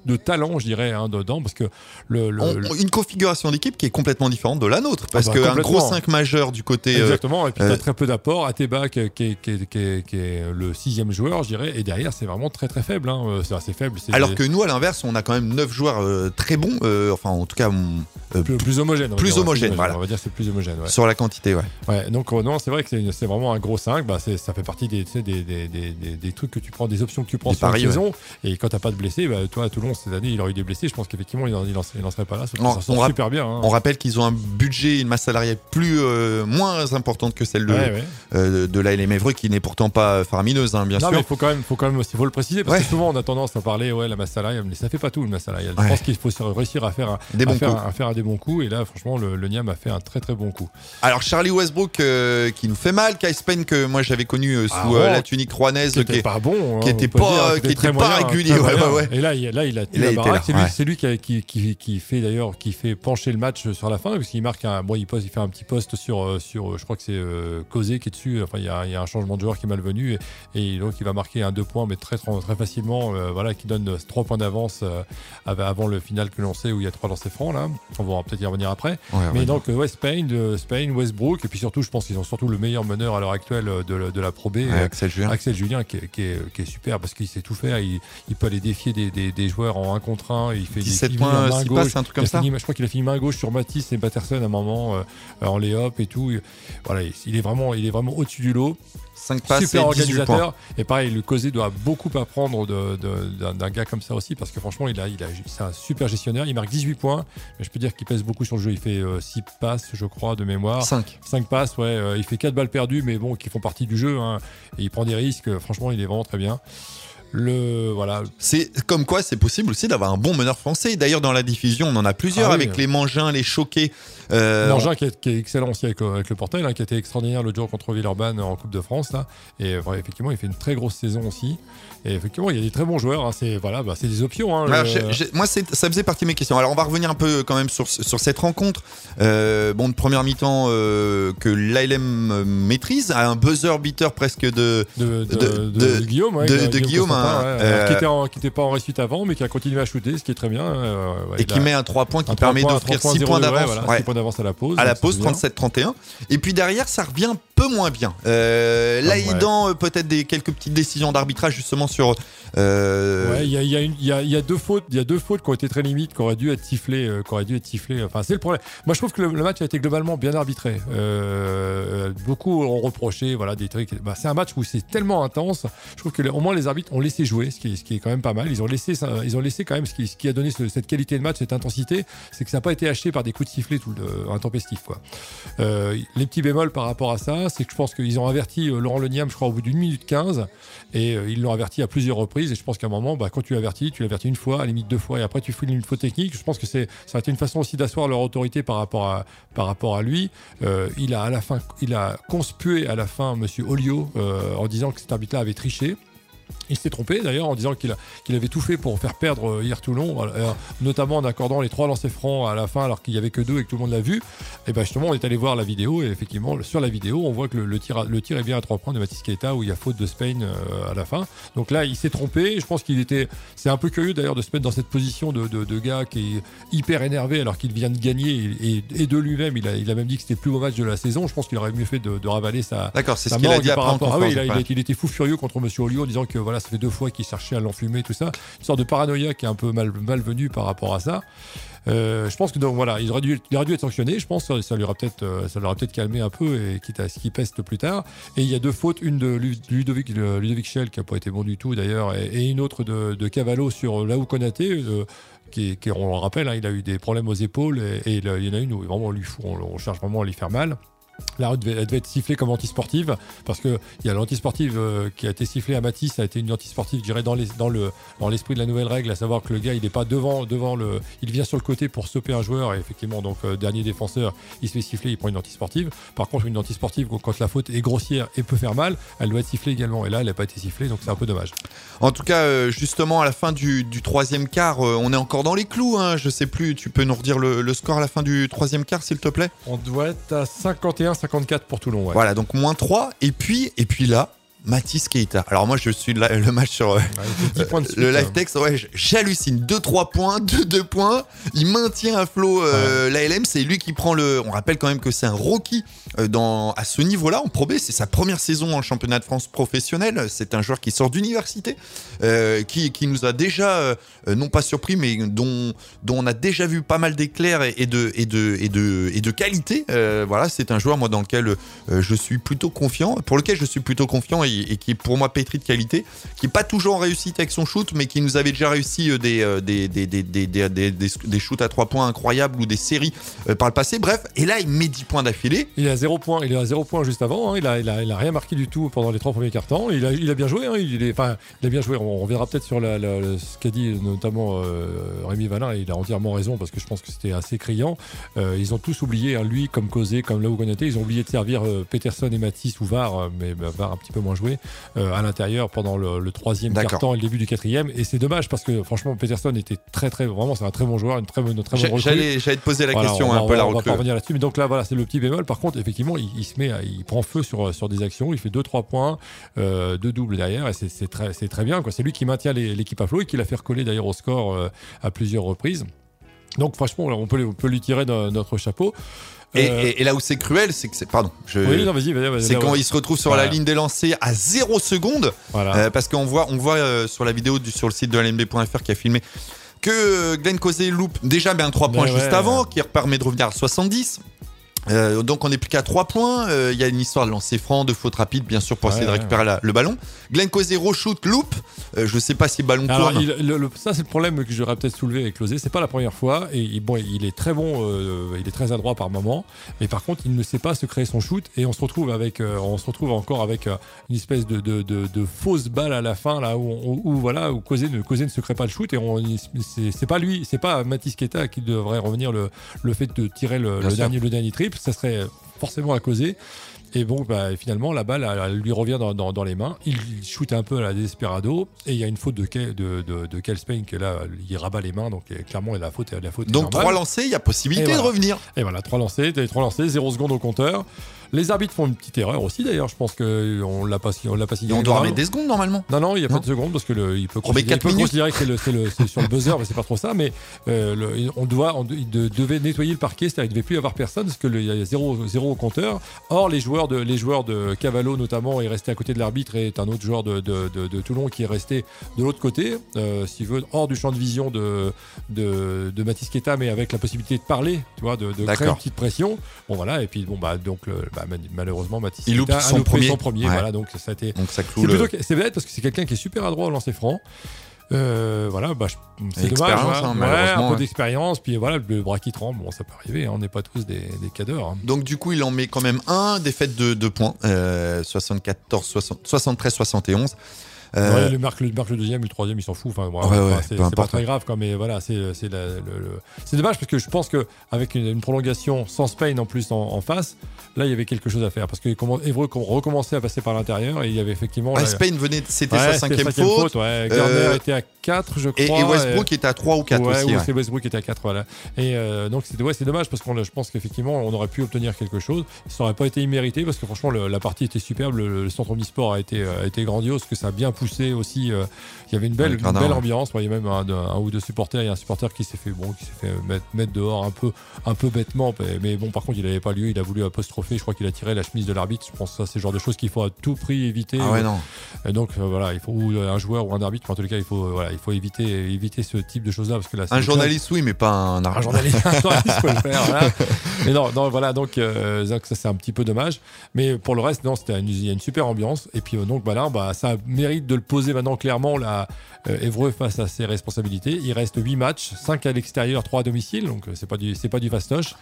Speaker 7: de talent, je dirais, dedans, parce que
Speaker 6: une configuration d'équipe qui est complètement différente de la nôtre, parce qu'un gros 5 majeur du côté...
Speaker 7: Exactement, et puis t'as très peu d'apports. Ateba qui est le 6e joueur, je dirais, et derrière c'est vraiment très très faible, c'est assez faible.
Speaker 6: Alors que nous, à l'inverse, on a quand même 9 joueurs très bons, enfin en tout cas...
Speaker 7: plus homogène.
Speaker 6: Voilà.
Speaker 7: On va dire c'est plus homogène. Ouais.
Speaker 6: Sur la quantité,
Speaker 7: ouais. Donc non, c'est vrai que c'est vraiment un gros 5. Ça fait partie des trucs que tu prends, des options que tu prends sur la saison. Et quand t'as pas de blessés, toi à Toulon cette année, il aurait eu des blessés. Je pense qu'effectivement, il n'en serait pas là. Ça sort super bien.
Speaker 6: On rappelle qu'ils ont un budget, une masse salariale moins importante que celle de l'ALM Évreux, qui n'est pourtant pas faramineuse, bien sûr.
Speaker 7: Mais il faut quand même aussi le préciser, parce que souvent on a tendance à parler la masse salariale, mais ça fait pas tout le masse salariale. Je pense qu'il faut réussir à faire des bons coups. Et là, franchement, le Niam a fait un très très bon coup.
Speaker 6: Alors Charlie Westbrook qui nous fait mal, Kai Spain que moi j'avais connu sous la tunique rouennaise,
Speaker 7: qui était pas bon,
Speaker 6: qui était pas régulier.
Speaker 7: Et là il a la baraque. C'est lui qui fait pencher le match sur la fin, parce qu'il marque il fait un petit poste sur je crois que c'est Causé qui est dessus. Enfin il y a un changement de joueur qui est malvenu et donc il va marquer un 2 points, mais très très facilement, qui donne 3 points d'avance avant le final que l'on sait, où il y a 3 lancers francs là. On va peut-être y revenir après. Mais donc Spain, Westbrook, et puis surtout je pense qu'ils ont surtout le meilleur meneur à l'heure actuelle de la Pro B,
Speaker 6: Axel Julien
Speaker 7: qui est super, parce qu'il sait tout faire. Il peut aller défier des joueurs en 1 contre 1. Il fait
Speaker 6: 17 points, 6 passes, un truc comme ça.
Speaker 7: Je crois qu'il a fini main gauche sur Matisse et Patterson à un moment en lay-up et tout. Voilà, il est vraiment au-dessus du lot.
Speaker 6: 5 passes,
Speaker 7: super
Speaker 6: et 18
Speaker 7: organisateur.
Speaker 6: Points.
Speaker 7: Et pareil, le Causé doit beaucoup apprendre d'un gars comme ça aussi, parce que franchement, c'est un super gestionnaire. Il marque 18 points, mais je peux dire qu'il pèse beaucoup sur le jeu. Il fait 6 passes, je crois, de mémoire. 5 passes, il fait 4 balles perdues, mais bon, qui font partie du jeu. Et il prend des risques. Franchement, il est vraiment très bien.
Speaker 6: C'est comme quoi c'est possible aussi d'avoir un bon meneur français. D'ailleurs, dans la diffusion, on en a plusieurs avec les Mangins, les Choqués.
Speaker 7: Mangin qui est excellent aussi avec le Portel, qui a été extraordinaire l'autre jour contre Villeurbanne en Coupe de France là. Et effectivement, il fait une très grosse saison aussi. Et effectivement, il y a des très bons joueurs. C'est des options.
Speaker 6: Alors, moi, ça faisait partie de mes questions. Alors, on va revenir un peu quand même sur cette rencontre. De première mi-temps que l'ALM maîtrise, à un buzzer beater presque de
Speaker 7: Guillaume.
Speaker 6: Guillaume,
Speaker 7: qui n'était pas en réussite avant, mais qui a continué à shooter, ce qui est très bien.
Speaker 6: Et qui met un 3 points qui permet d'offrir 6 points d'avance.
Speaker 7: 6 points d'avance à la pause.
Speaker 6: 37-31. Et puis derrière, ça revient un peu moins bien. Aidant peut-être quelques petites décisions d'arbitrage justement sur.
Speaker 7: Il y a 2 fautes. Il y a 2 fautes qui ont été très limites, qui auraient dû être sifflées. Enfin, c'est le problème. Moi, je trouve que le match a été globalement bien arbitré. Beaucoup ont reproché, des trucs. C'est un match où c'est tellement intense. Je trouve que au moins les arbitres ont laissé jouer, ce qui est quand même pas mal. Ils ont laissé quand même ce qui a donné cette qualité de match, cette intensité, c'est que ça n'a pas été haché par des coups de sifflet intempestifs, quoi. Les petits bémols par rapport à ça, c'est que je pense qu'ils ont averti Laurent Le Niam, je crois, au bout d'1 minute 15, et ils l'ont averti à plusieurs reprises. Et je pense qu'à un moment, quand tu l'avertis 1 fois, à la limite 2 fois, et après tu fais une faute technique. Je pense que ça a été une façon aussi d'asseoir leur autorité par rapport à lui. Il a conspué à la fin Monsieur Olio en disant que cet arbitre-là avait triché. Il s'est trompé d'ailleurs en disant qu'il avait tout fait pour faire perdre hier Toulon, notamment en accordant les 3 lancers francs à la fin alors qu'il n'y avait que 2 et que tout le monde l'a vu. Et justement, on est allé voir la vidéo, et effectivement, sur la vidéo, on voit que le tir est bien à 3 points de Mathis Keita, où il y a faute de Spain à la fin. Donc là, il s'est trompé. Je pense c'est un peu curieux d'ailleurs de se mettre dans cette position de gars qui est hyper énervé alors qu'il vient de gagner, et de lui-même, il a même dit que c'était le plus beau match de la saison. Je pense qu'il aurait mieux fait de ravaler sa.
Speaker 6: D'accord, c'est ce qu'il a dit après en conférence.
Speaker 7: Il était fou furieux contre Monsieur Olio en disant que ça fait 2 fois qu'il cherchait à l'enfumer, tout ça. Une sorte de paranoïa qui est un peu malvenue par rapport à ça. Je pense que il aurait dû être sanctionné. Je pense que ça l'aura peut-être calmé un peu, et quitte à ce qu'il peste plus tard. Et il y a 2 fautes, une de Ludovic Schell qui n'a pas été bon du tout d'ailleurs, et une autre de Cavallo sur Laou Konaté. Qui on le rappelle, il a eu des problèmes aux épaules, et il y en a une où vraiment on cherche vraiment à lui faire mal. Là, elle devait être sifflée comme antisportive, parce qu'il y a l'antisportive qui a été sifflée à Matisse, ça a été une antisportive, je dirais, dans l'esprit de la nouvelle règle, à savoir que le gars, il n'est pas devant il vient sur le côté pour stopper un joueur, et effectivement, donc dernier défenseur, il se fait siffler, il prend une antisportive. Par contre, une antisportive, quand la faute est grossière et peut faire mal, elle doit être sifflée également, et là, elle n'a pas été sifflée, donc c'est un peu dommage.
Speaker 6: En tout cas, justement, à la fin du 3e quart, on est encore dans les clous, je sais plus, tu peux nous redire le score à la fin du 3e quart, s'il te plaît?
Speaker 7: On doit être à 51-54 pour Toulon. Ouais.
Speaker 6: Voilà, donc -3. Et puis là, Mathis Keita. Alors moi je suis le match sur le live text, ouais, j'hallucine. 2-3 points, 2 points. Il maintient à flot l'ALM. C'est lui qui prend on rappelle quand même que c'est un rookie à ce niveau-là en Pro B. C'est sa première saison en championnat de France professionnel. C'est un joueur qui sort d'université, qui nous a déjà non pas surpris, mais dont on a déjà vu pas mal d'éclairs et de qualité. Voilà, c'est un joueur moi dans lequel je suis plutôt confiant, pour lequel je suis plutôt confiant et qui est pour moi pétri de qualité, qui n'est pas toujours en réussite avec son shoot, mais qui nous avait déjà réussi des shoots à 3 points incroyables ou des séries par le passé. Bref, et là il met 10 points d'affilée.
Speaker 7: Il est à 0 points, juste avant, hein. Il a rien marqué du tout pendant les 3 premiers quarts-temps. Il a bien joué, hein. Il a bien joué. On reviendra peut-être sur ce qu'a dit notamment Rémi Valin, et il a entièrement raison parce que je pense que c'était assez criant. Ils ont tous oublié, hein, lui comme Causé, comme Lau Konaté, ils ont oublié de servir Peterson et Matisse ou VAR, mais VAR un petit peu moins joué à l'intérieur pendant le troisième quart-temps et le début du quatrième, et c'est dommage parce que franchement Peterson était très vraiment, c'est un très bon joueur, une très bonne recrue.
Speaker 6: J'allais te poser la question un peu la recrue.
Speaker 7: On va pas revenir là-dessus, mais donc là voilà, c'est le petit bémol. Par contre effectivement il prend feu sur des actions, il fait 2-3 points, 2 doubles derrière, et c'est très bien quoi. C'est lui qui maintient l'équipe à flot et qui l'a fait recoller d'ailleurs au score à plusieurs reprises. Donc franchement on peut lui tirer notre chapeau.
Speaker 6: Et là où c'est cruel, c'est que
Speaker 7: vas-y,
Speaker 6: c'est quand il se retrouve sur la ligne des lancers à 0 secondes. Voilà. Parce qu'on voit sur la vidéo sur le site de lnb.fr qui a filmé que Glenn Causé loupe déjà 3 points juste avant, qui permet de revenir à 70. Donc on n'est plus qu'à 3 points. Il y a une histoire de lancer franc, de faute rapide, bien sûr, pour essayer de récupérer le ballon. Glenn Causé re-shoot, loupe. Je sais pas si le ballon tourne.
Speaker 7: Ça c'est le problème que j'aurais peut-être soulevé avec Causé. C'est pas la première fois. Et il est très bon, il est très adroit par moment. Mais par contre, il ne sait pas se créer son shoot. Et on se retrouve encore avec une espèce de fausse balle à la fin là où Causé ne se crée pas le shoot. Et c'est pas lui, c'est pas Mathis Keita qui devrait revenir le fait de tirer le dernier triple. Ça serait forcément à Causé. Et bon, finalement, la balle elle lui revient dans les mains. Il shoot un peu à la desperado. Et il y a une faute de Kel Spain que là, il rabat les mains. Donc clairement, la faute
Speaker 6: donc 3 lancés, il y a possibilité de revenir.
Speaker 7: Et voilà, 3 lancés, 0 secondes au compteur. Les arbitres font une petite erreur aussi d'ailleurs. Je pense qu'on l'a pas signé.
Speaker 6: On doit remettre des secondes normalement.
Speaker 7: Non, il n'y a pas de secondes parce que il peut considérer que c'est sur le buzzer, mais c'est pas trop ça. Mais il devait nettoyer le parquet, c'est-à-dire il ne devait plus y avoir personne parce qu'il y a 0 au compteur. Or les joueurs de Cavallo notamment est resté à côté de l'arbitre et est un autre joueur de Toulon qui est resté de l'autre côté, s'il veut, hors du champ de vision de Mathis Keita, mais avec la possibilité de parler, tu vois, de créer une petite pression. Bon voilà, et puis malheureusement Mathis
Speaker 6: il loupe son premier.
Speaker 7: Ouais. Voilà, donc ça a été.
Speaker 6: Donc ça cloue
Speaker 7: c'est bête parce que c'est quelqu'un qui est super adroit au lancer franc. C'est dommage, un peu d'expérience, puis voilà, le bras qui tremble, bon, ça peut arriver, hein, on n'est pas tous des cadors. Hein.
Speaker 6: Donc du coup, il en met quand même un, défaite de 2 points, 73-71.
Speaker 7: Il marque le deuxième, le troisième, il s'en fout. Enfin, c'est pas très grave, quoi, mais voilà, c'est dommage parce que je pense qu'avec une prolongation sans Spain en plus en face, là il y avait quelque chose à faire parce que Évreux recommençait à passer par l'intérieur et il y avait effectivement.
Speaker 6: Spain c'était sa 5e faute.
Speaker 7: Garner était à 4, je crois.
Speaker 6: Et Westbrook était à 3 ou 4 aussi.
Speaker 7: C'est Westbrook était à 4, voilà. Et donc c'est dommage parce que je pense qu'effectivement on aurait pu obtenir quelque chose. Ça n'aurait pas été immérité parce que franchement la partie était superbe. Le centre omnisport a été grandiose, que ça a bien poussé aussi. Il y avait une belle ambiance. Il y a même un ou deux supporters. Il y a un supporter qui s'est fait mettre dehors un peu bêtement. Mais bon, par contre, il n'avait pas lieu. Il a voulu apostropher. Je crois qu'il a tiré la chemise de l'arbitre. Je pense que ça, c'est le genre de choses qu'il faut à tout prix éviter. Et donc voilà, il faut un joueur ou un arbitre. En tout cas, il faut éviter ce type de choses-là parce que là,
Speaker 6: un journaliste, oui, mais pas un arbitre.
Speaker 7: Un journaliste peut le faire. Voilà. Mais non, voilà. Donc ça, c'est un petit peu dommage. Mais pour le reste, non, il y a une super ambiance. Et puis donc voilà, ça mérite de le poser maintenant clairement là, Évreux face à ses responsabilités. Il reste 8 matchs, 5 à l'extérieur, 3 à domicile, donc c'est pas du fastoche.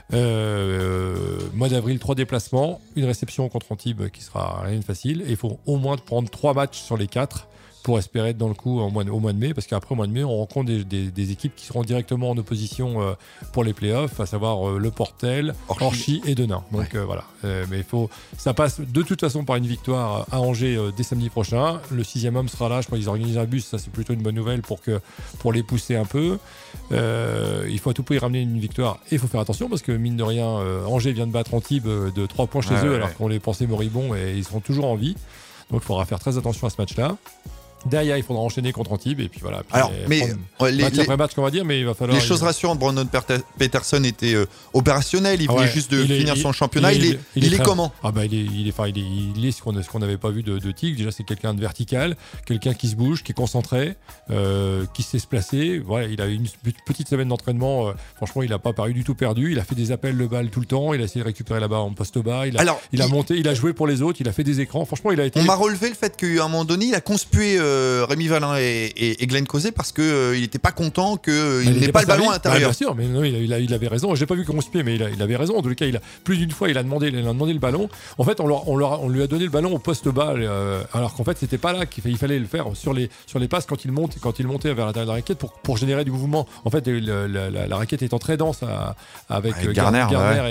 Speaker 7: Mois d'avril, 3 déplacements, une réception contre Antibes qui sera rien de facile, et il faut au moins prendre 3 matchs sur les 4 pour espérer être dans le coup au mois de mai, parce qu'après au mois de mai on rencontre des équipes qui seront directement en opposition pour les playoffs, à savoir Le Portel, Orchy et Denain. Donc voilà, mais ça passe de toute façon par une victoire à Angers dès samedi prochain. Le 6e homme sera là, je crois qu'ils organisent un bus, ça c'est plutôt une bonne nouvelle pour les pousser un peu. Il faut à tout prix ramener une victoire et il faut faire attention parce que mine de rien Angers vient de battre Antibes de 3 points chez eux alors qu'on les pensait moribonds et ils seront toujours en vie. Donc il faudra faire très attention à ce match-là. Derrière, il faudra enchaîner contre Antibes et puis voilà. Puis
Speaker 6: alors, mais
Speaker 7: match après match, qu'on va dire, mais il va falloir.
Speaker 6: Les choses rassurantes, Brandon Peterson était opérationnel, il venait juste de finir son championnat. Il est comment ?
Speaker 7: Ah bah il est ce qu'on n'avait pas vu de Tig. Déjà, c'est quelqu'un de vertical, quelqu'un qui se bouge, qui est concentré, qui sait se placer. Voilà, il a une petite semaine d'entraînement. Franchement, il n'a pas paru du tout perdu. Il a fait des appels de balles tout le temps. Il a essayé de récupérer la balle en poste bas. Il a monté, il a joué pour les autres. Il a fait des écrans. Franchement, il a été.
Speaker 6: On m'a relevé le fait qu'à un moment donné, il a conspué Rémi Valin et Glenn Causé parce qu'il n'était pas content qu'il n'ait pas le ballon à l'intérieur.
Speaker 7: Bien sûr, mais non, il avait raison. Je n'ai pas vu conspuer, mais il avait raison. En tout cas, plus d'une fois, il a demandé le ballon. En fait, on lui a donné le ballon au poste bas, alors qu'en fait, c'était pas là qu'il fallait le faire sur les passes quand il montait vers l'intérieur de la raquette pour générer du mouvement. En fait, la raquette étant très dense avec Garner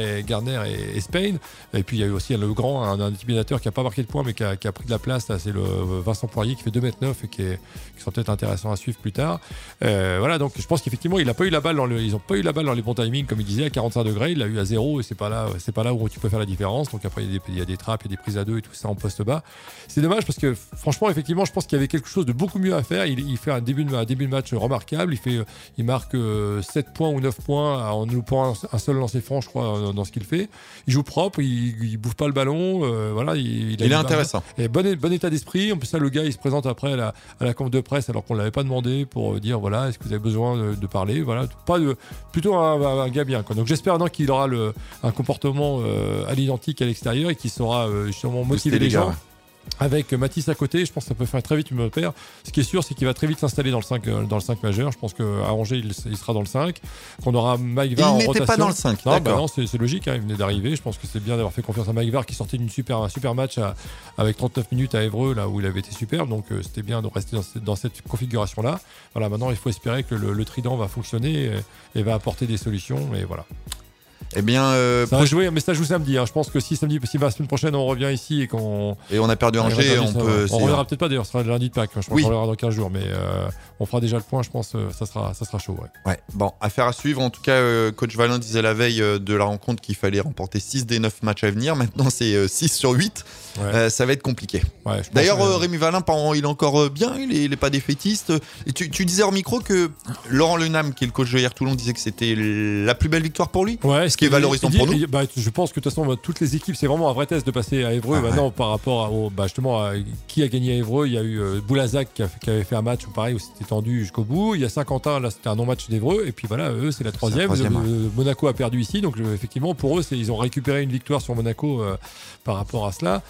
Speaker 7: et Spain. Et puis il y a eu aussi le grand, un intimidateur qui n'a pas marqué de points, mais qui a pris de la place. Là, c'est le Vincent Poirier qui fait 2,9 m et qui sera peut-être intéressant à suivre plus tard. Voilà, donc je pense qu'effectivement, ils n'ont pas eu la balle dans les bons timings, comme il disait, à 45 degrés. Il l'a eu à 0 et c'est pas là où tu peux faire la différence. Donc après, il y a des trappes, il y a des prises à 2 et tout ça en poste bas. C'est dommage parce que franchement, effectivement, je pense qu'il y avait quelque chose de beaucoup mieux à faire. Il fait un début de match remarquable. Il marque 7 points ou 9 points en loupant un seul lancer franc, je crois, dans ce qu'il fait. Il joue propre, il bouffe pas le ballon. Voilà, il est intéressant. Et bon état d'esprit. En plus, ça, le gars, il se présente après à la conf de presse alors qu'on l'avait pas demandé pour dire voilà, est-ce que vous avez besoin de parler. Voilà, plutôt un gars bien, quoi. Donc j'espère qu'il aura un comportement à l'identique à l'extérieur et qu'il saura justement motiver les gens. Avec Mathis à côté, je pense que ça peut faire très vite une paire. Ce qui est sûr, c'est qu'il va très vite s'installer dans le 5 majeur. Je pense qu'à Angers, il sera dans le 5. Qu'on aura Mike Var en rotation. Il n'était
Speaker 6: pas dans le 5,
Speaker 7: non, d'accord. Non, c'est logique, hein, il venait d'arriver. Je pense que c'est bien d'avoir fait confiance à Mike Var qui sortait un super match avec 39 minutes à Évreux, là où il avait été superbe. Donc c'était bien de rester dans cette configuration-là. Voilà, maintenant, il faut espérer que le trident va fonctionner et va apporter des solutions. Et voilà.
Speaker 6: Eh bien,
Speaker 7: ça va jouer, mais ça joue samedi. Hein. Je pense que si la semaine prochaine on revient ici et on
Speaker 6: a perdu Angers, on
Speaker 7: reviendra peut-être pas d'ailleurs. Ce sera le lundi de Pâques. Hein. Je pense qu'on reviendra dans 15 jours, mais on fera déjà le point. Je pense ça sera chaud.
Speaker 6: Ouais. Bon, affaire à suivre. En tout cas, coach Valin disait la veille de la rencontre qu'il fallait remporter 6 des 9 matchs à venir. Maintenant, c'est 6 sur 8. Ouais. Ça va être compliqué. Ouais, d'ailleurs, Rémi Valin, il est encore bien. Il n'est pas défaitiste. Et tu disais hors micro que Laurent Lenam, qui est le coach de hier Toulon, disait que c'était la plus belle victoire pour lui.
Speaker 7: Ouais,
Speaker 6: ce qui est valorisant pour nous.
Speaker 7: Je pense que de toute façon, toutes les équipes, c'est vraiment un vrai test de passer à Évreux. Maintenant, par rapport justement à qui a gagné à Évreux, il y a eu Boulazac qui avait fait un match pareil où c'était tendu jusqu'au bout. Il y a Saint-Quentin, là c'était un non-match d'Évreux. Et puis voilà, eux, c'est la troisième. Monaco a perdu ici. Donc effectivement, pour eux, ils ont récupéré une victoire sur Monaco par rapport à cela.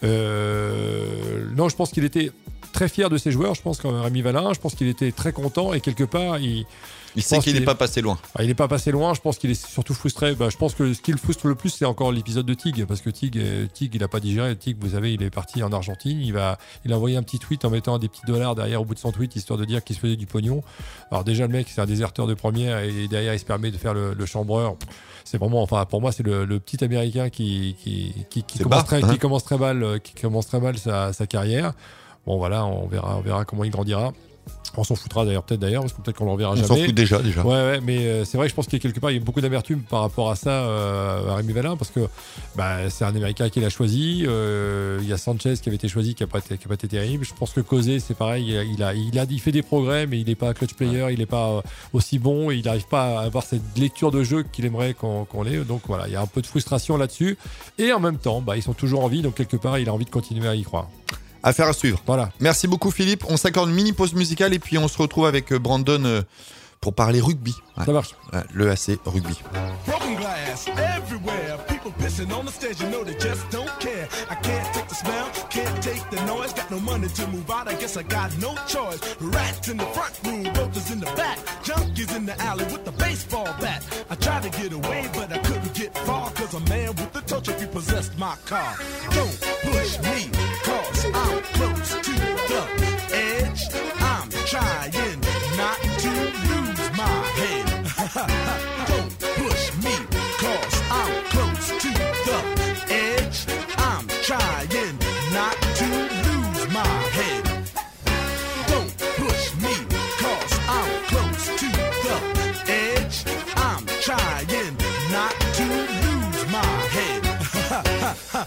Speaker 7: Non, je pense qu'il était très fier de ses joueurs. Je pense qu'en Rémi Valin, je pense qu'il était très content et quelque part,
Speaker 6: il sait qu'il n'est pas passé loin.
Speaker 7: Il n'est pas passé loin. Je pense qu'il est surtout frustré. Je pense que ce qui le frustre le plus, c'est encore l'épisode de Tig. Parce que Tig, il n'a pas digéré. Tig, vous savez, il est parti en Argentine. Il a envoyé un petit tweet en mettant des petits dollars derrière au bout de son tweet, histoire de dire qu'il se faisait du pognon. Alors déjà, le mec, c'est un déserteur de première. Et derrière, il se permet de faire le chambreur. C'est vraiment, pour moi, c'est le petit Américain qui commence très mal sa carrière. Bon, voilà, on verra comment il grandira. On s'en foutra peut-être parce que peut-être qu'on ne le reverra jamais.
Speaker 6: On s'en fout déjà.
Speaker 7: Ouais, mais c'est vrai que je pense qu'il y a quelque part, il y a beaucoup d'amertume par rapport à ça à Rémi Valin parce que c'est un Américain qui l'a choisi. Il y a Sanchez qui avait été choisi, qui n'a pas été terrible. Je pense que Causé, c'est pareil. Il fait des progrès, mais il n'est pas clutch player, il n'est pas aussi bon. Il n'arrive pas à avoir cette lecture de jeu qu'il aimerait qu'on l'ait. Donc voilà, il y a un peu de frustration là-dessus. Et en même temps, ils sont toujours en vie, donc quelque part, il a envie de continuer à y croire.
Speaker 6: Affaire à suivre.
Speaker 7: Voilà.
Speaker 6: Merci beaucoup Philippe. On s'accorde une mini pause musicale et puis on se retrouve avec Brandon pour parler rugby.
Speaker 7: Ça marche.
Speaker 6: Le AC rugby.
Speaker 8: Broken glass everywhere. People pissing on the stage, you know they just don't care. I can't take the smell, can't take the noise. Got no money to move out, I guess I got no choice. Rats in the front room, roaches in the back. Junkies in the alley with the baseball bat. I tried to get away, but I couldn't get far. Cause a man with the touch if he possessed my car. Don't push me, cause I'm close to the edge. I'm trying not to lose my head. Don't push me, cause I'm close to the edge. I'm trying not to lose my head. Don't push me, cause I'm close to the edge. I'm trying not to lose my head. It's like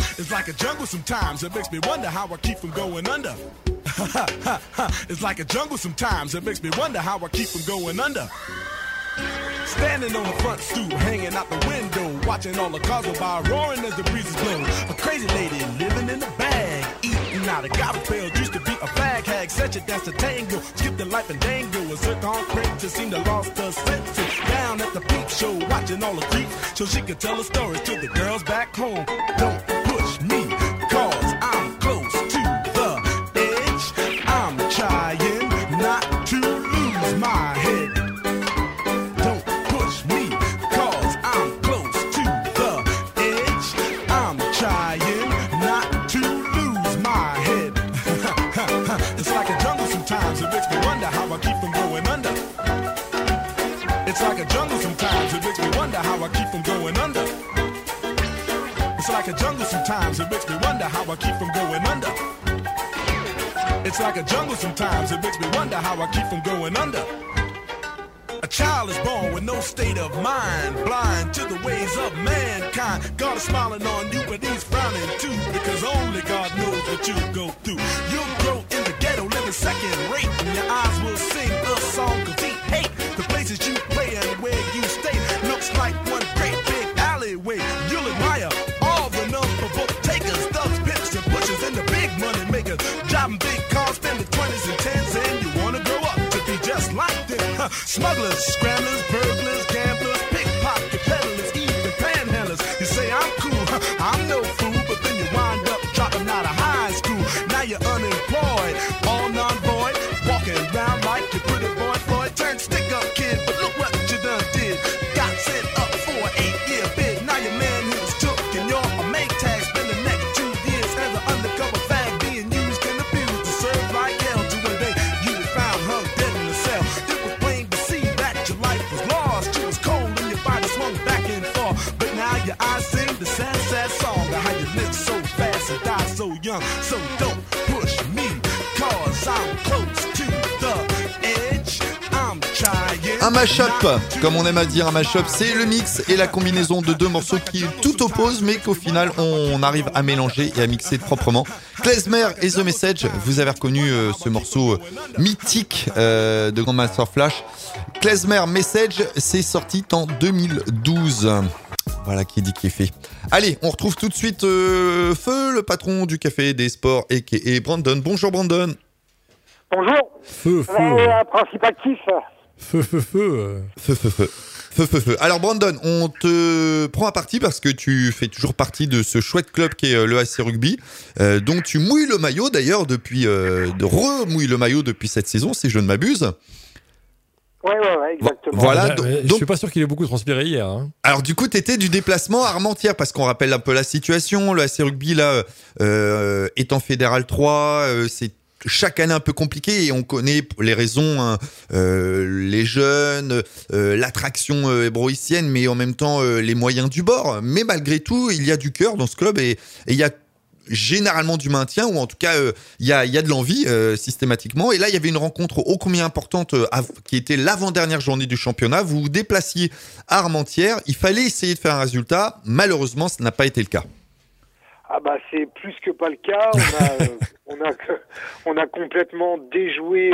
Speaker 8: like a jungle sometimes. It makes me wonder how I keep from going under. It's like a jungle sometimes. It makes me wonder how I keep from going under. Standing on the front stoop, hanging out the window, watching all the cars go by, roaring as the breezes blow. A crazy lady living in a bag, eating out of garbage pails. Used to be a fag hag, such a dance to tango, skip the life and dango. A zircon princess seemed to lost her senses. Down at the peep show, watching all the creeps, so she could tell her stories to the girls back home. Don't push me, cause I'm close to the edge. I'm trying not to lose my head. It's like a jungle sometimes, it makes me wonder how I keep from going under. It's like a jungle sometimes, it makes me wonder how I keep from going under. It's like a jungle sometimes, it makes me wonder how I keep from going under. A child is born with no state of mind, blind to the ways of mankind. God is smiling on you, but he's frowning too, because only God knows what you go through. You'll grow in the ghetto, living second rate, and your eyes will sing a song cause he hate the places you play and where you stay. Looks like one great big alleyway. You'll admire all the non-provoked takers, thugs, pimps, and pushers, and the big money makers. Driving big cars, spending 20s and 10s, and you wanna grow up to be just like them. Smugglers, scramblers, burglars, gamblers, pickpocket peddlers, even panhandlers. You say I'm cool, I'm no fool, but then you wind up dropping out of high school. Now you're unemployed, all non-void, walking around like your pretty boy Floyd. Turned stick-up kid, but look what you done did. Got sent up for an 8-year bid. Now your man who's took and you're a make tag. Spend the next 2 years as an undercover fag, being used and abused to serve like hell. To one day you were found hung dead in the cell. It was plain to see that your life was lost. You was cold and your body swung back and forth. But now your eyes sing the sad, sad song of how you live so fast and die so young. So don't push me, cause I'm close to the edge. I'm trying.
Speaker 6: Un mash-up, comme on aime à dire, un mash-up, c'est le mix et la combinaison de deux morceaux qui tout opposent, mais qu'au final on arrive à mélanger et à mixer proprement. Klezmer et The Message, vous avez reconnu ce morceau mythique de Grandmaster Flash. Klezmer Message, c'est sorti en 2012. Voilà qui est dit qui est fait. Allez, on retrouve tout de suite Feu, le patron du Café des Sports, et Brandon. Bonjour Brandon.
Speaker 9: Bonjour.
Speaker 7: Feu.
Speaker 9: Principe actif.
Speaker 7: Feu.
Speaker 6: Alors Brandon, on te prend à partie parce que tu fais toujours partie de ce chouette club qui est le AC Rugby, dont tu mouilles le maillot d'ailleurs depuis, remouilles le maillot depuis cette saison, si je ne m'abuse.
Speaker 9: Ouais, exactement.
Speaker 6: Voilà,
Speaker 7: je suis pas sûr qu'il ait beaucoup transpiré hier. Hein.
Speaker 6: Alors du coup, t'étais du déplacement à Armentières, parce qu'on rappelle un peu la situation. Le AC Rugby là, est en Fédéral 3, c'est chaque année un peu compliqué et on connaît les raisons, hein, les jeunes, l'attraction hébroïcienne, mais en même temps les moyens du bord. Mais malgré tout, il y a du cœur dans ce club et il y a généralement du maintien, ou en tout cas il y a de l'envie systématiquement. Et là il y avait une rencontre ô combien importante qui était l'avant-dernière journée du championnat. Vous vous déplaciez à Armentières, il fallait essayer de faire un résultat. Malheureusement ça n'a pas été le cas.
Speaker 9: Ah bah c'est plus que pas le cas. On a complètement déjoué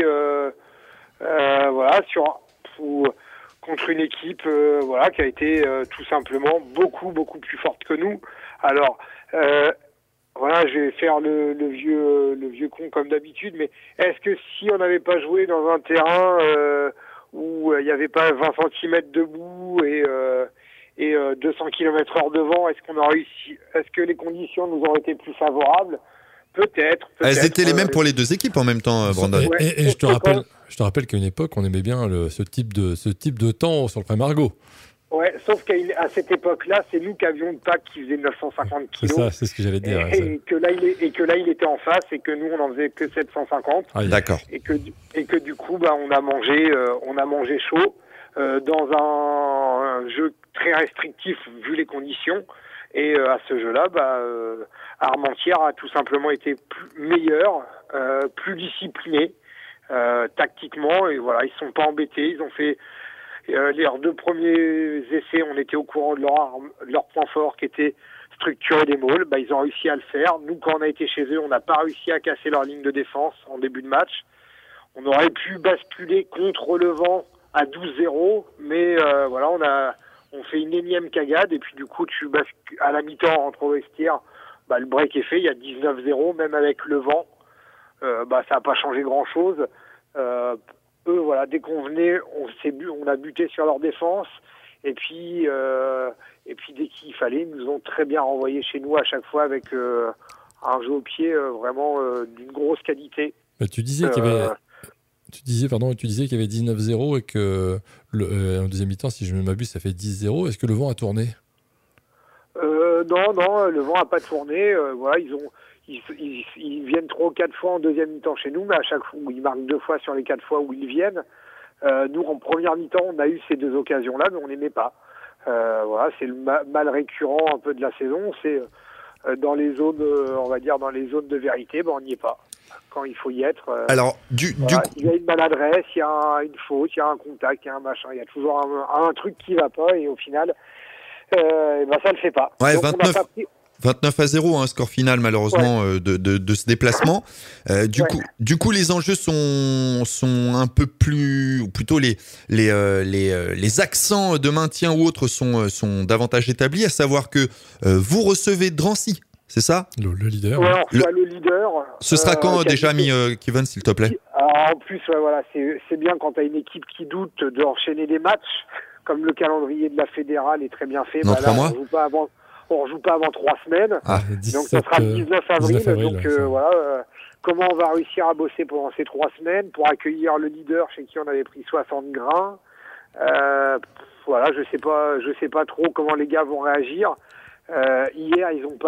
Speaker 9: contre une équipe qui a été tout simplement beaucoup plus forte que nous. Alors je vais faire le vieux con comme d'habitude, mais est-ce que si on n'avait pas joué dans un terrain où il n'y avait pas 20 cm de boue et 200 km/h de vent, est-ce que les conditions nous auraient été plus favorables? Peut-être.
Speaker 6: Elles étaient les mêmes pour les deux équipes en même temps, Brandon.
Speaker 7: Et je te rappelle qu'à une époque, on aimait bien ce type de temps sur le Pré-Margot.
Speaker 9: Ouais, sauf qu'à cette époque-là, c'est nous qui avions une PAC qui faisait 950 kilos.
Speaker 7: C'est ça, c'est ce que j'allais dire.
Speaker 9: Et que là, il était en face et que nous, on en faisait que 750.
Speaker 6: Ah, d'accord.
Speaker 9: Et que du coup, on a mangé chaud dans un jeu très restrictif vu les conditions. Et à ce jeu-là, Armentières a tout simplement été meilleur, plus discipliné tactiquement. Et voilà, ils ne sont pas embêtés. Ils ont fait leurs deux premiers essais. On était au courant de leur point fort qui était structurer des mauls. Ils ont réussi à le faire. Nous, quand on a été chez eux, on n'a pas réussi à casser leur ligne de défense en début de match. On aurait pu basculer contre le vent à 12-0, mais on fait une énième cagade, et puis du coup, à la mi-temps, entre au vestiaire, le break est fait, il y a 19-0, même avec le vent. Ça n'a pas changé grand-chose. Eux, dès qu'on venait, on a buté sur leur défense, et puis dès qu'il fallait, ils nous ont très bien renvoyé chez nous à chaque fois avec un jeu au pied vraiment d'une grosse qualité.
Speaker 7: Tu disais qu'il y avait... Tu disais qu'il y avait 19-0 et que en deuxième mi-temps, si je ne m'abuse, ça fait 10-0. Est-ce que le vent a tourné ?
Speaker 9: Non, le vent n'a pas tourné. Ils viennent 3 ou 4 fois en deuxième mi-temps chez nous, mais à chaque fois, ils marquent 2 fois sur les 4 fois où ils viennent. Nous, en première mi-temps, on a eu ces 2 occasions-là, mais on n'aimait pas. C'est le mal récurrent un peu de la saison. C'est dans les zones, on va dire, dans les zones de vérité, on n'y est pas. Quand il faut y être.
Speaker 6: Alors,
Speaker 9: il y a une maladresse, il y a une faute, il y a un contact, il y a un machin, il y a toujours un truc qui va pas, et au final, ça le fait pas.
Speaker 6: Ouais,
Speaker 9: donc,
Speaker 6: 29-0, un score final malheureusement de ce déplacement. Du coup, les enjeux sont un peu plus, ou plutôt les accents de maintien ou autres sont davantage établis, à savoir que vous recevez Drancy. C'est ça ?
Speaker 7: Le leader.
Speaker 9: Ouais, on reçoit le leader.
Speaker 6: Ce sera quand déjà, Kevin, s'il te plaît ?
Speaker 9: En plus, c'est bien quand tu as une équipe qui doute d'enchaîner des matchs, comme le calendrier de la fédérale est très bien fait.
Speaker 6: Dans 3 mois ?
Speaker 9: On rejoue pas avant 3 semaines. Donc ça sera le 19 avril. Comment on va réussir à bosser pendant ces 3 semaines pour accueillir le leader chez qui on avait pris 60 grains. Je sais pas trop comment les gars vont réagir. Hier,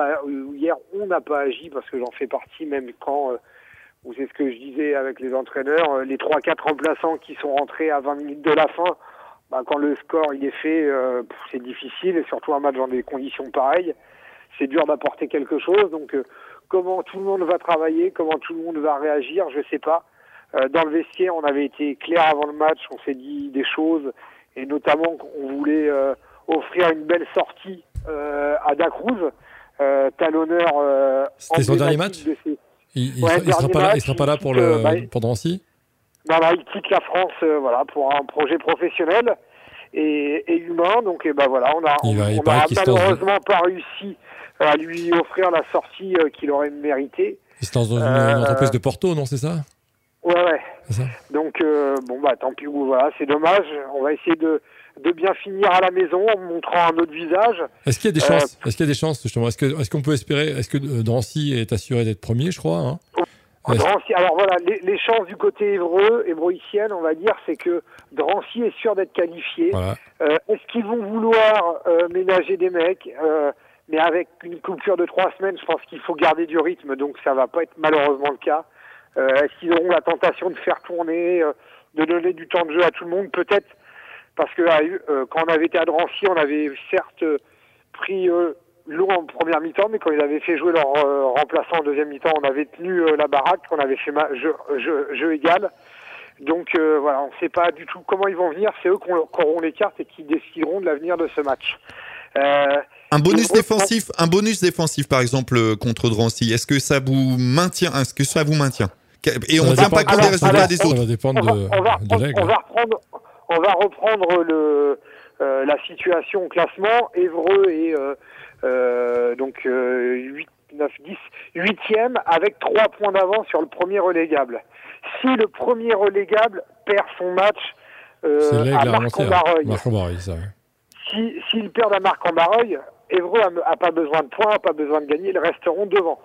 Speaker 9: on n'a pas agi, parce que j'en fais partie, même quand, c'est ce que je disais avec les entraîneurs, les 3-4 remplaçants qui sont rentrés à 20 minutes de la fin, quand le score il est fait, c'est difficile, et surtout un match dans des conditions pareilles, c'est dur d'apporter quelque chose. Donc comment tout le monde va travailler, comment tout le monde va réagir, je sais pas. Dans le vestiaire, on avait été clair avant le match, on s'est dit des choses, et notamment qu'on voulait offrir une belle sortie à Dacruz, talonneur.
Speaker 7: C'était son dernier match. Il sera pas là pour Drancy.
Speaker 9: Il quitte la France pour un projet professionnel et humain. Donc on a malheureusement pas réussi à lui offrir la sortie qu'il aurait mérité.
Speaker 7: Il se lance dans une entreprise de Porto, non, c'est ça ?
Speaker 9: Ouais. C'est ça. Donc tant pis, c'est dommage. On va essayer de bien finir à la maison en montrant un autre visage.
Speaker 7: Est-ce qu'il y a des chances ? Est-ce qu'il y a des chances, justement ? Est-ce qu'on peut espérer ? Est-ce que Drancy est assuré d'être premier, je crois, hein ?
Speaker 9: Drancy, alors les chances du côté hébroïcienne, on va dire, c'est que Drancy est sûr d'être qualifié.
Speaker 7: Voilà.
Speaker 9: Est-ce qu'ils vont vouloir ménager des mecs mais avec une coupure de 3 semaines, je pense qu'il faut garder du rythme, donc ça va pas être malheureusement le cas. Est-ce qu'ils auront la tentation de faire tourner, de donner du temps de jeu à tout le monde ? Peut-être, parce que quand on avait été à Drancy, on avait certes pris l'eau en première mi-temps, mais quand ils avaient fait jouer leur remplaçant en deuxième mi-temps, on avait tenu la baraque, on avait fait jeu égal. Donc on ne sait pas du tout comment ils vont venir, c'est eux qui auront les cartes et qui décideront de l'avenir de ce match.
Speaker 6: Un bonus défensif par exemple contre Drancy, est-ce que ça vous maintient ? Et on ne tient pas compte des résultats des autres.
Speaker 7: Ça va dépendre de l'aigle.
Speaker 9: On va reprendre la situation au classement. Évreux est 8, 9, 10, 8e avec 3 points d'avance sur le premier relégable. Si le premier relégable perd son match à Marc-en-Barreuil, s'ils perdent à Marc-en-Barreuil, Évreux n'a pas besoin de points, n'a pas besoin de gagner, ils resteront devant.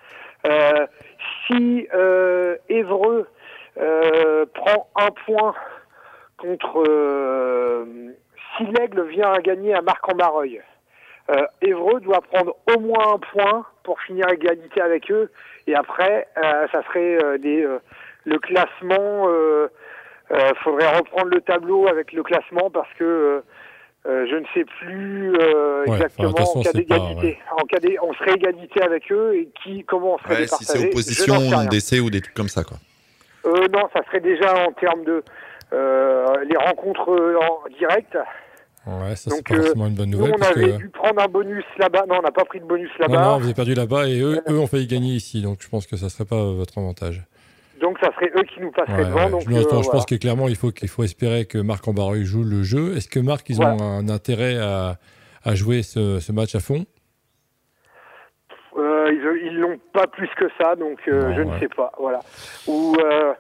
Speaker 9: Si Évreux prend 1 point contre... si l'Aigle vient à gagner à Marc-en-Barreuil, Évreux doit prendre au moins 1 point pour finir égalité avec eux, et après ça serait le classement. Faudrait reprendre le tableau avec le classement, parce que je ne sais plus exactement en cas d'égalité. On serait égalité avec eux, et comment on serait départagé.
Speaker 6: Si c'est opposition, décès ou des trucs comme ça, quoi.
Speaker 9: Non, ça serait déjà en termes de les rencontres en direct.
Speaker 7: Ouais, ça
Speaker 9: Donc,
Speaker 7: c'est pas forcément une bonne
Speaker 9: nous,
Speaker 7: nouvelle.
Speaker 9: on avait dû prendre un bonus là-bas. Non, on n'a pas pris de bonus là-bas.
Speaker 7: Non, vous avez perdu là-bas et eux ont failli gagner ici. Donc je pense que ça serait pas votre avantage.
Speaker 9: Donc ça serait eux qui nous passeraient devant. Donc,
Speaker 7: je pense que clairement il faut espérer que Marc Ambareuil joue le jeu. Est-ce que Marc, ils ont un intérêt à jouer ce match à fond?
Speaker 9: Ils l'ont pas plus que ça, donc je ne sais pas. Voilà. Ou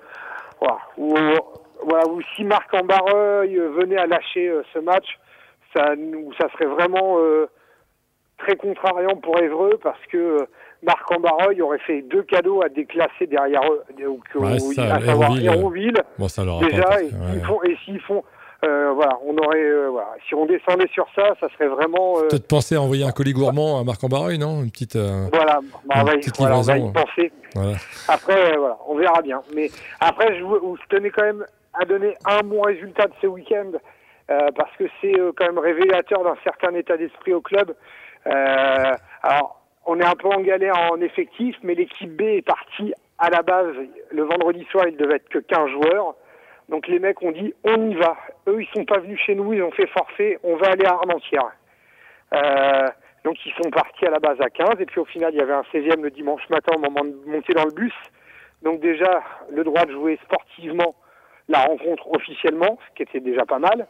Speaker 9: si Marc Ambareuil venait à lâcher ce match, ça serait vraiment très contrariant pour Évreux, parce que Marc Ambareuil aurait fait 2 cadeaux à déclasser derrière eux, à savoir Hérouville.
Speaker 7: Bon, ça leur
Speaker 9: déjà, et s'ils font, on aurait, si on descendait sur ça, ça serait vraiment.
Speaker 7: Peut-être penser à envoyer un colis gourmand à Marc Ambareuil, non? Une petite.
Speaker 9: On va y penser.
Speaker 7: Voilà.
Speaker 9: Après, on verra bien. Mais après, je tenais quand même à donner un bon résultat de ce week-end, parce que c'est quand même révélateur d'un certain état d'esprit au club. Alors, on est un peu en galère en effectif, mais l'équipe B est partie à la base. Le vendredi soir, il devait être que 15 joueurs. Donc les mecs ont dit, on y va. Eux, ils sont pas venus chez nous, ils ont fait forfait, on va aller à Armentières. Donc ils sont partis à la base à 15, et puis au final, il y avait un 16e le dimanche matin au moment de monter dans le bus. Donc déjà, le droit de jouer sportivement la rencontre officiellement, ce qui était déjà pas mal.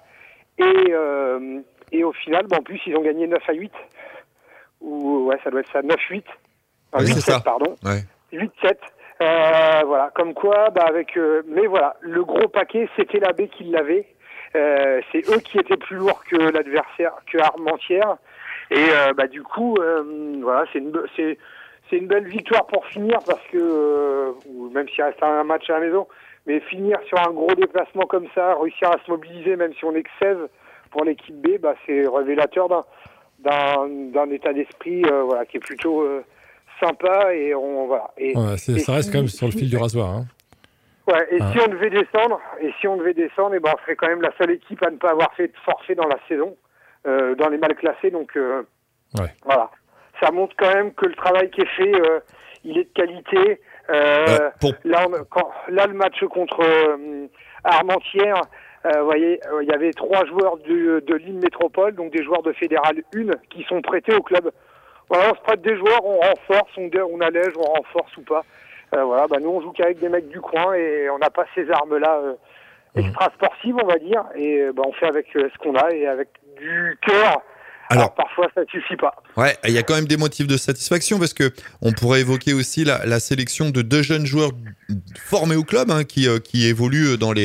Speaker 9: Et au final, en plus, ils ont gagné 9-8. Ou ça doit être ça, 9-8.
Speaker 6: Oui,
Speaker 9: 8-7, pardon.
Speaker 6: Ouais.
Speaker 9: 8-7. Comme quoi, mais voilà, le gros paquet, c'était la baie qui l'avait. C'est eux qui étaient plus lourds que l'adversaire, que Armentières. Et du coup, c'est une belle victoire pour finir, parce que même s'il reste un match à la maison, mais finir sur un gros déplacement comme ça, réussir à se mobiliser, même si on est que 16 pour l'équipe B, c'est révélateur d'un état d'esprit qui est plutôt sympa, et
Speaker 7: ça reste quand même sur le fil du rasoir. Hein.
Speaker 9: Si on devait descendre, on serait quand même la seule équipe à ne pas avoir fait de forfait dans la saison, dans les mal classés. Donc voilà, ça montre quand même que le travail qui est fait, il est de qualité. Là, le match contre Armentières, voyez, il y avait 3 joueurs de Lille Métropole, donc des joueurs de Fédéral 1, qui sont prêtés au club. Voilà, on se prête des joueurs, on renforce, on allège, on renforce ou pas. Nous on joue qu'avec des mecs du coin, et on n'a pas ces armes-là extra sportives, on va dire, et on fait avec ce qu'on a, et avec du cœur. Alors parfois ça ne suffit pas.
Speaker 6: Ouais, il y a quand même des motifs de satisfaction, parce que on pourrait évoquer aussi la sélection de 2 jeunes joueurs formés au club, qui évoluent dans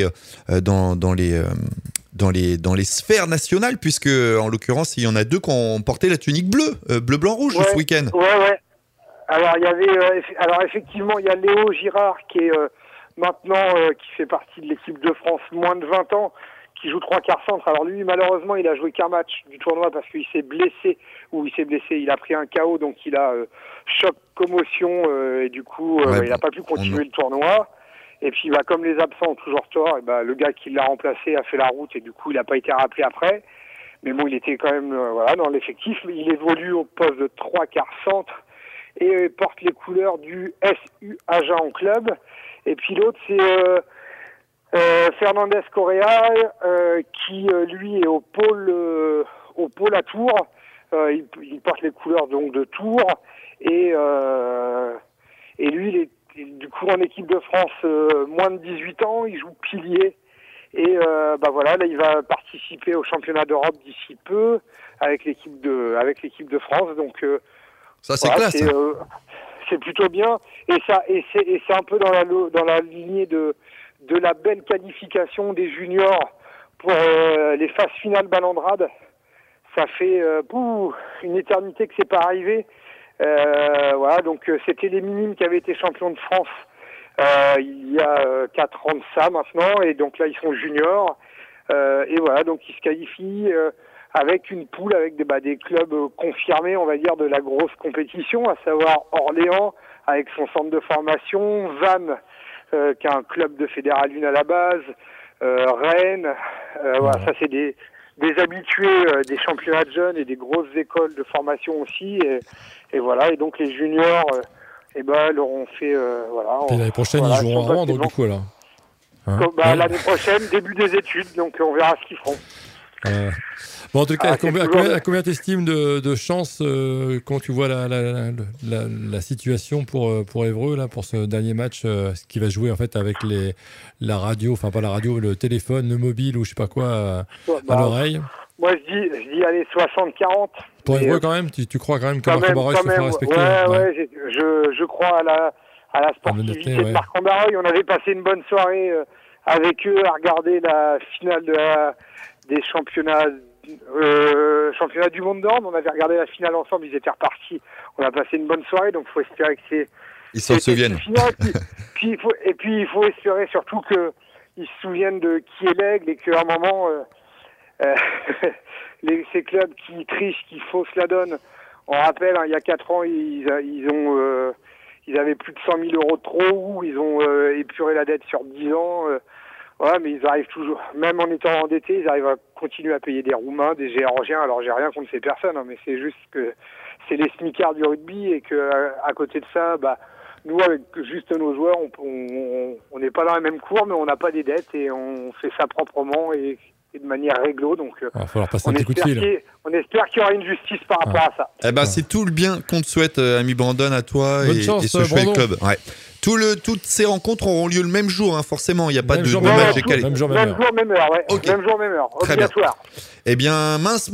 Speaker 6: les sphères nationales, puisque en l'occurrence il y en a 2 qui ont porté la tunique bleue, bleu-blanc-rouge ce week-end.
Speaker 9: Ouais. Alors effectivement, il y a Léo Girard qui est maintenant qui fait partie de l'équipe de France moins de 20 ans, qui joue 3 quarts centre. Alors lui, malheureusement, il a joué qu'un match du tournoi parce qu'il s'est blessé. Il a pris un KO, donc il a choc, commotion, et du coup, il n'a pas pu continuer le tournoi. Et puis, comme les absents ont toujours tort, le gars qui l'a remplacé a fait la route, et du coup, il n'a pas été rappelé après. Mais bon, il était quand même dans l'effectif. Il évolue au poste de 3 quarts centre et porte les couleurs du SU Agen en club. Et puis l'autre, c'est Fernandez Correa, qui lui est au pôle à Tours. Il porte les couleurs donc de Tours, et lui il est du coup en équipe de France moins de 18 ans, il joue pilier, et là il va participer au championnat d'Europe d'ici peu avec l'équipe de France. Donc
Speaker 6: ça c'est classe.
Speaker 9: C'est plutôt bien, et c'est un peu dans la lignée de la belle qualification des juniors pour les phases finales Ballandrade. Ça fait une éternité que c'est pas arrivé. Donc c'était les Minimes qui avaient été champions de France il y a 4 ans de ça maintenant, et donc là ils sont juniors, donc ils se qualifient avec une poule avec des clubs confirmés, on va dire, de la grosse compétition, à savoir Orléans avec son centre de formation, Vannes qui est un club de Fédéral 1 à la base, Rennes, ça c'est des habitués des championnats de jeunes et des grosses écoles de formation aussi, et donc les juniors leur ont fait
Speaker 7: et l'année prochaine ils joueront à Rouen, donc du coup là
Speaker 9: l'année prochaine, début des études, donc on verra ce qu'ils feront.
Speaker 7: Bon, en tout cas,
Speaker 9: c'est
Speaker 7: à combien t'estimes de chance quand tu vois la situation pour Évreux, là, pour ce dernier match, ce qui va se jouer en fait avec la radio, enfin pas la radio, le téléphone, le mobile ou je sais pas quoi à l'oreille?
Speaker 9: Moi, je dis allez, 60-40.
Speaker 7: Pour Évreux, quand même, tu crois quand même que Marc-en-Barreuil se fait respecter?
Speaker 9: Ouais, je crois à la sportivité de Marc-en-Barreuil. On avait passé une bonne soirée avec eux à regarder la finale des championnats du monde d'Orne. On avait regardé la finale ensemble, ils étaient repartis. On a passé une bonne soirée, donc il faut espérer que
Speaker 6: ils s'en souviennent.
Speaker 9: Puis il faut espérer surtout qu'ils se souviennent de qui est l'aigle et qu'à un moment, ces clubs qui trichent, qui faussent la donne. On rappelle, il y a 4 ans, ils avaient plus de 100 000 euros de trop, ils ont épuré la dette sur 10 ans. Voilà, mais ils arrivent toujours, même en étant endettés, ils arrivent à continuer à payer des Roumains, des Géorgiens. Alors j'ai rien contre ces personnes, mais c'est juste que c'est les smicards du rugby et que à côté de ça, nous avec juste nos joueurs, on n'est pas dans la même cour, mais on n'a pas des dettes et on fait ça proprement et de manière réglo. Donc
Speaker 7: il va falloir passer un petit coup de fil.
Speaker 9: On espère qu'il y aura une justice par rapport à ça.
Speaker 6: C'est tout le bien qu'on te souhaite, ami Brandon, à toi et ce chouette club. Ouais. Toutes ces rencontres auront lieu le même jour, forcément. Il n'y a pas de match décalé.
Speaker 9: Même jour, même heure. Ouais.
Speaker 6: Okay.
Speaker 9: Même jour, même heure.
Speaker 6: Très
Speaker 9: obligatoire.
Speaker 6: bien. Eh bien, mince.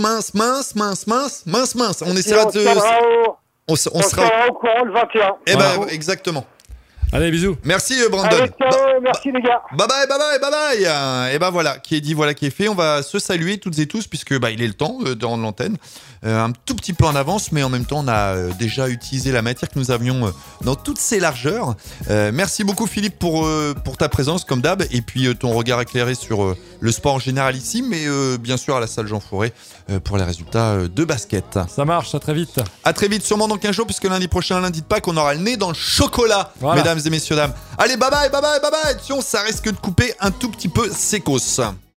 Speaker 6: On essaiera de. On sera
Speaker 9: au courant le 21.
Speaker 6: Exactement.
Speaker 7: Allez, bisous.
Speaker 6: Merci Brandon.
Speaker 9: Merci les gars.
Speaker 6: Bye bye. Et voilà, qui est dit, voilà qui est fait. On va se saluer toutes et tous puisque il est le temps de rendre l'antenne. Un tout petit peu en avance, mais en même temps, on a déjà utilisé la matière que nous avions dans toutes ses largeurs. Merci beaucoup Philippe pour ta présence comme d'hab et puis ton regard éclairé sur le sport en général ici, mais bien sûr à la salle Jean Fouret pour les résultats de basket.
Speaker 7: Ça marche, à très vite.
Speaker 6: À très vite, sûrement dans 15 jours, puisque lundi prochain, lundi de Pâques, on aura le nez dans le chocolat, mesdames et messieurs, dames. Allez, bye bye. Attention, ça risque de couper un tout petit peu sécos.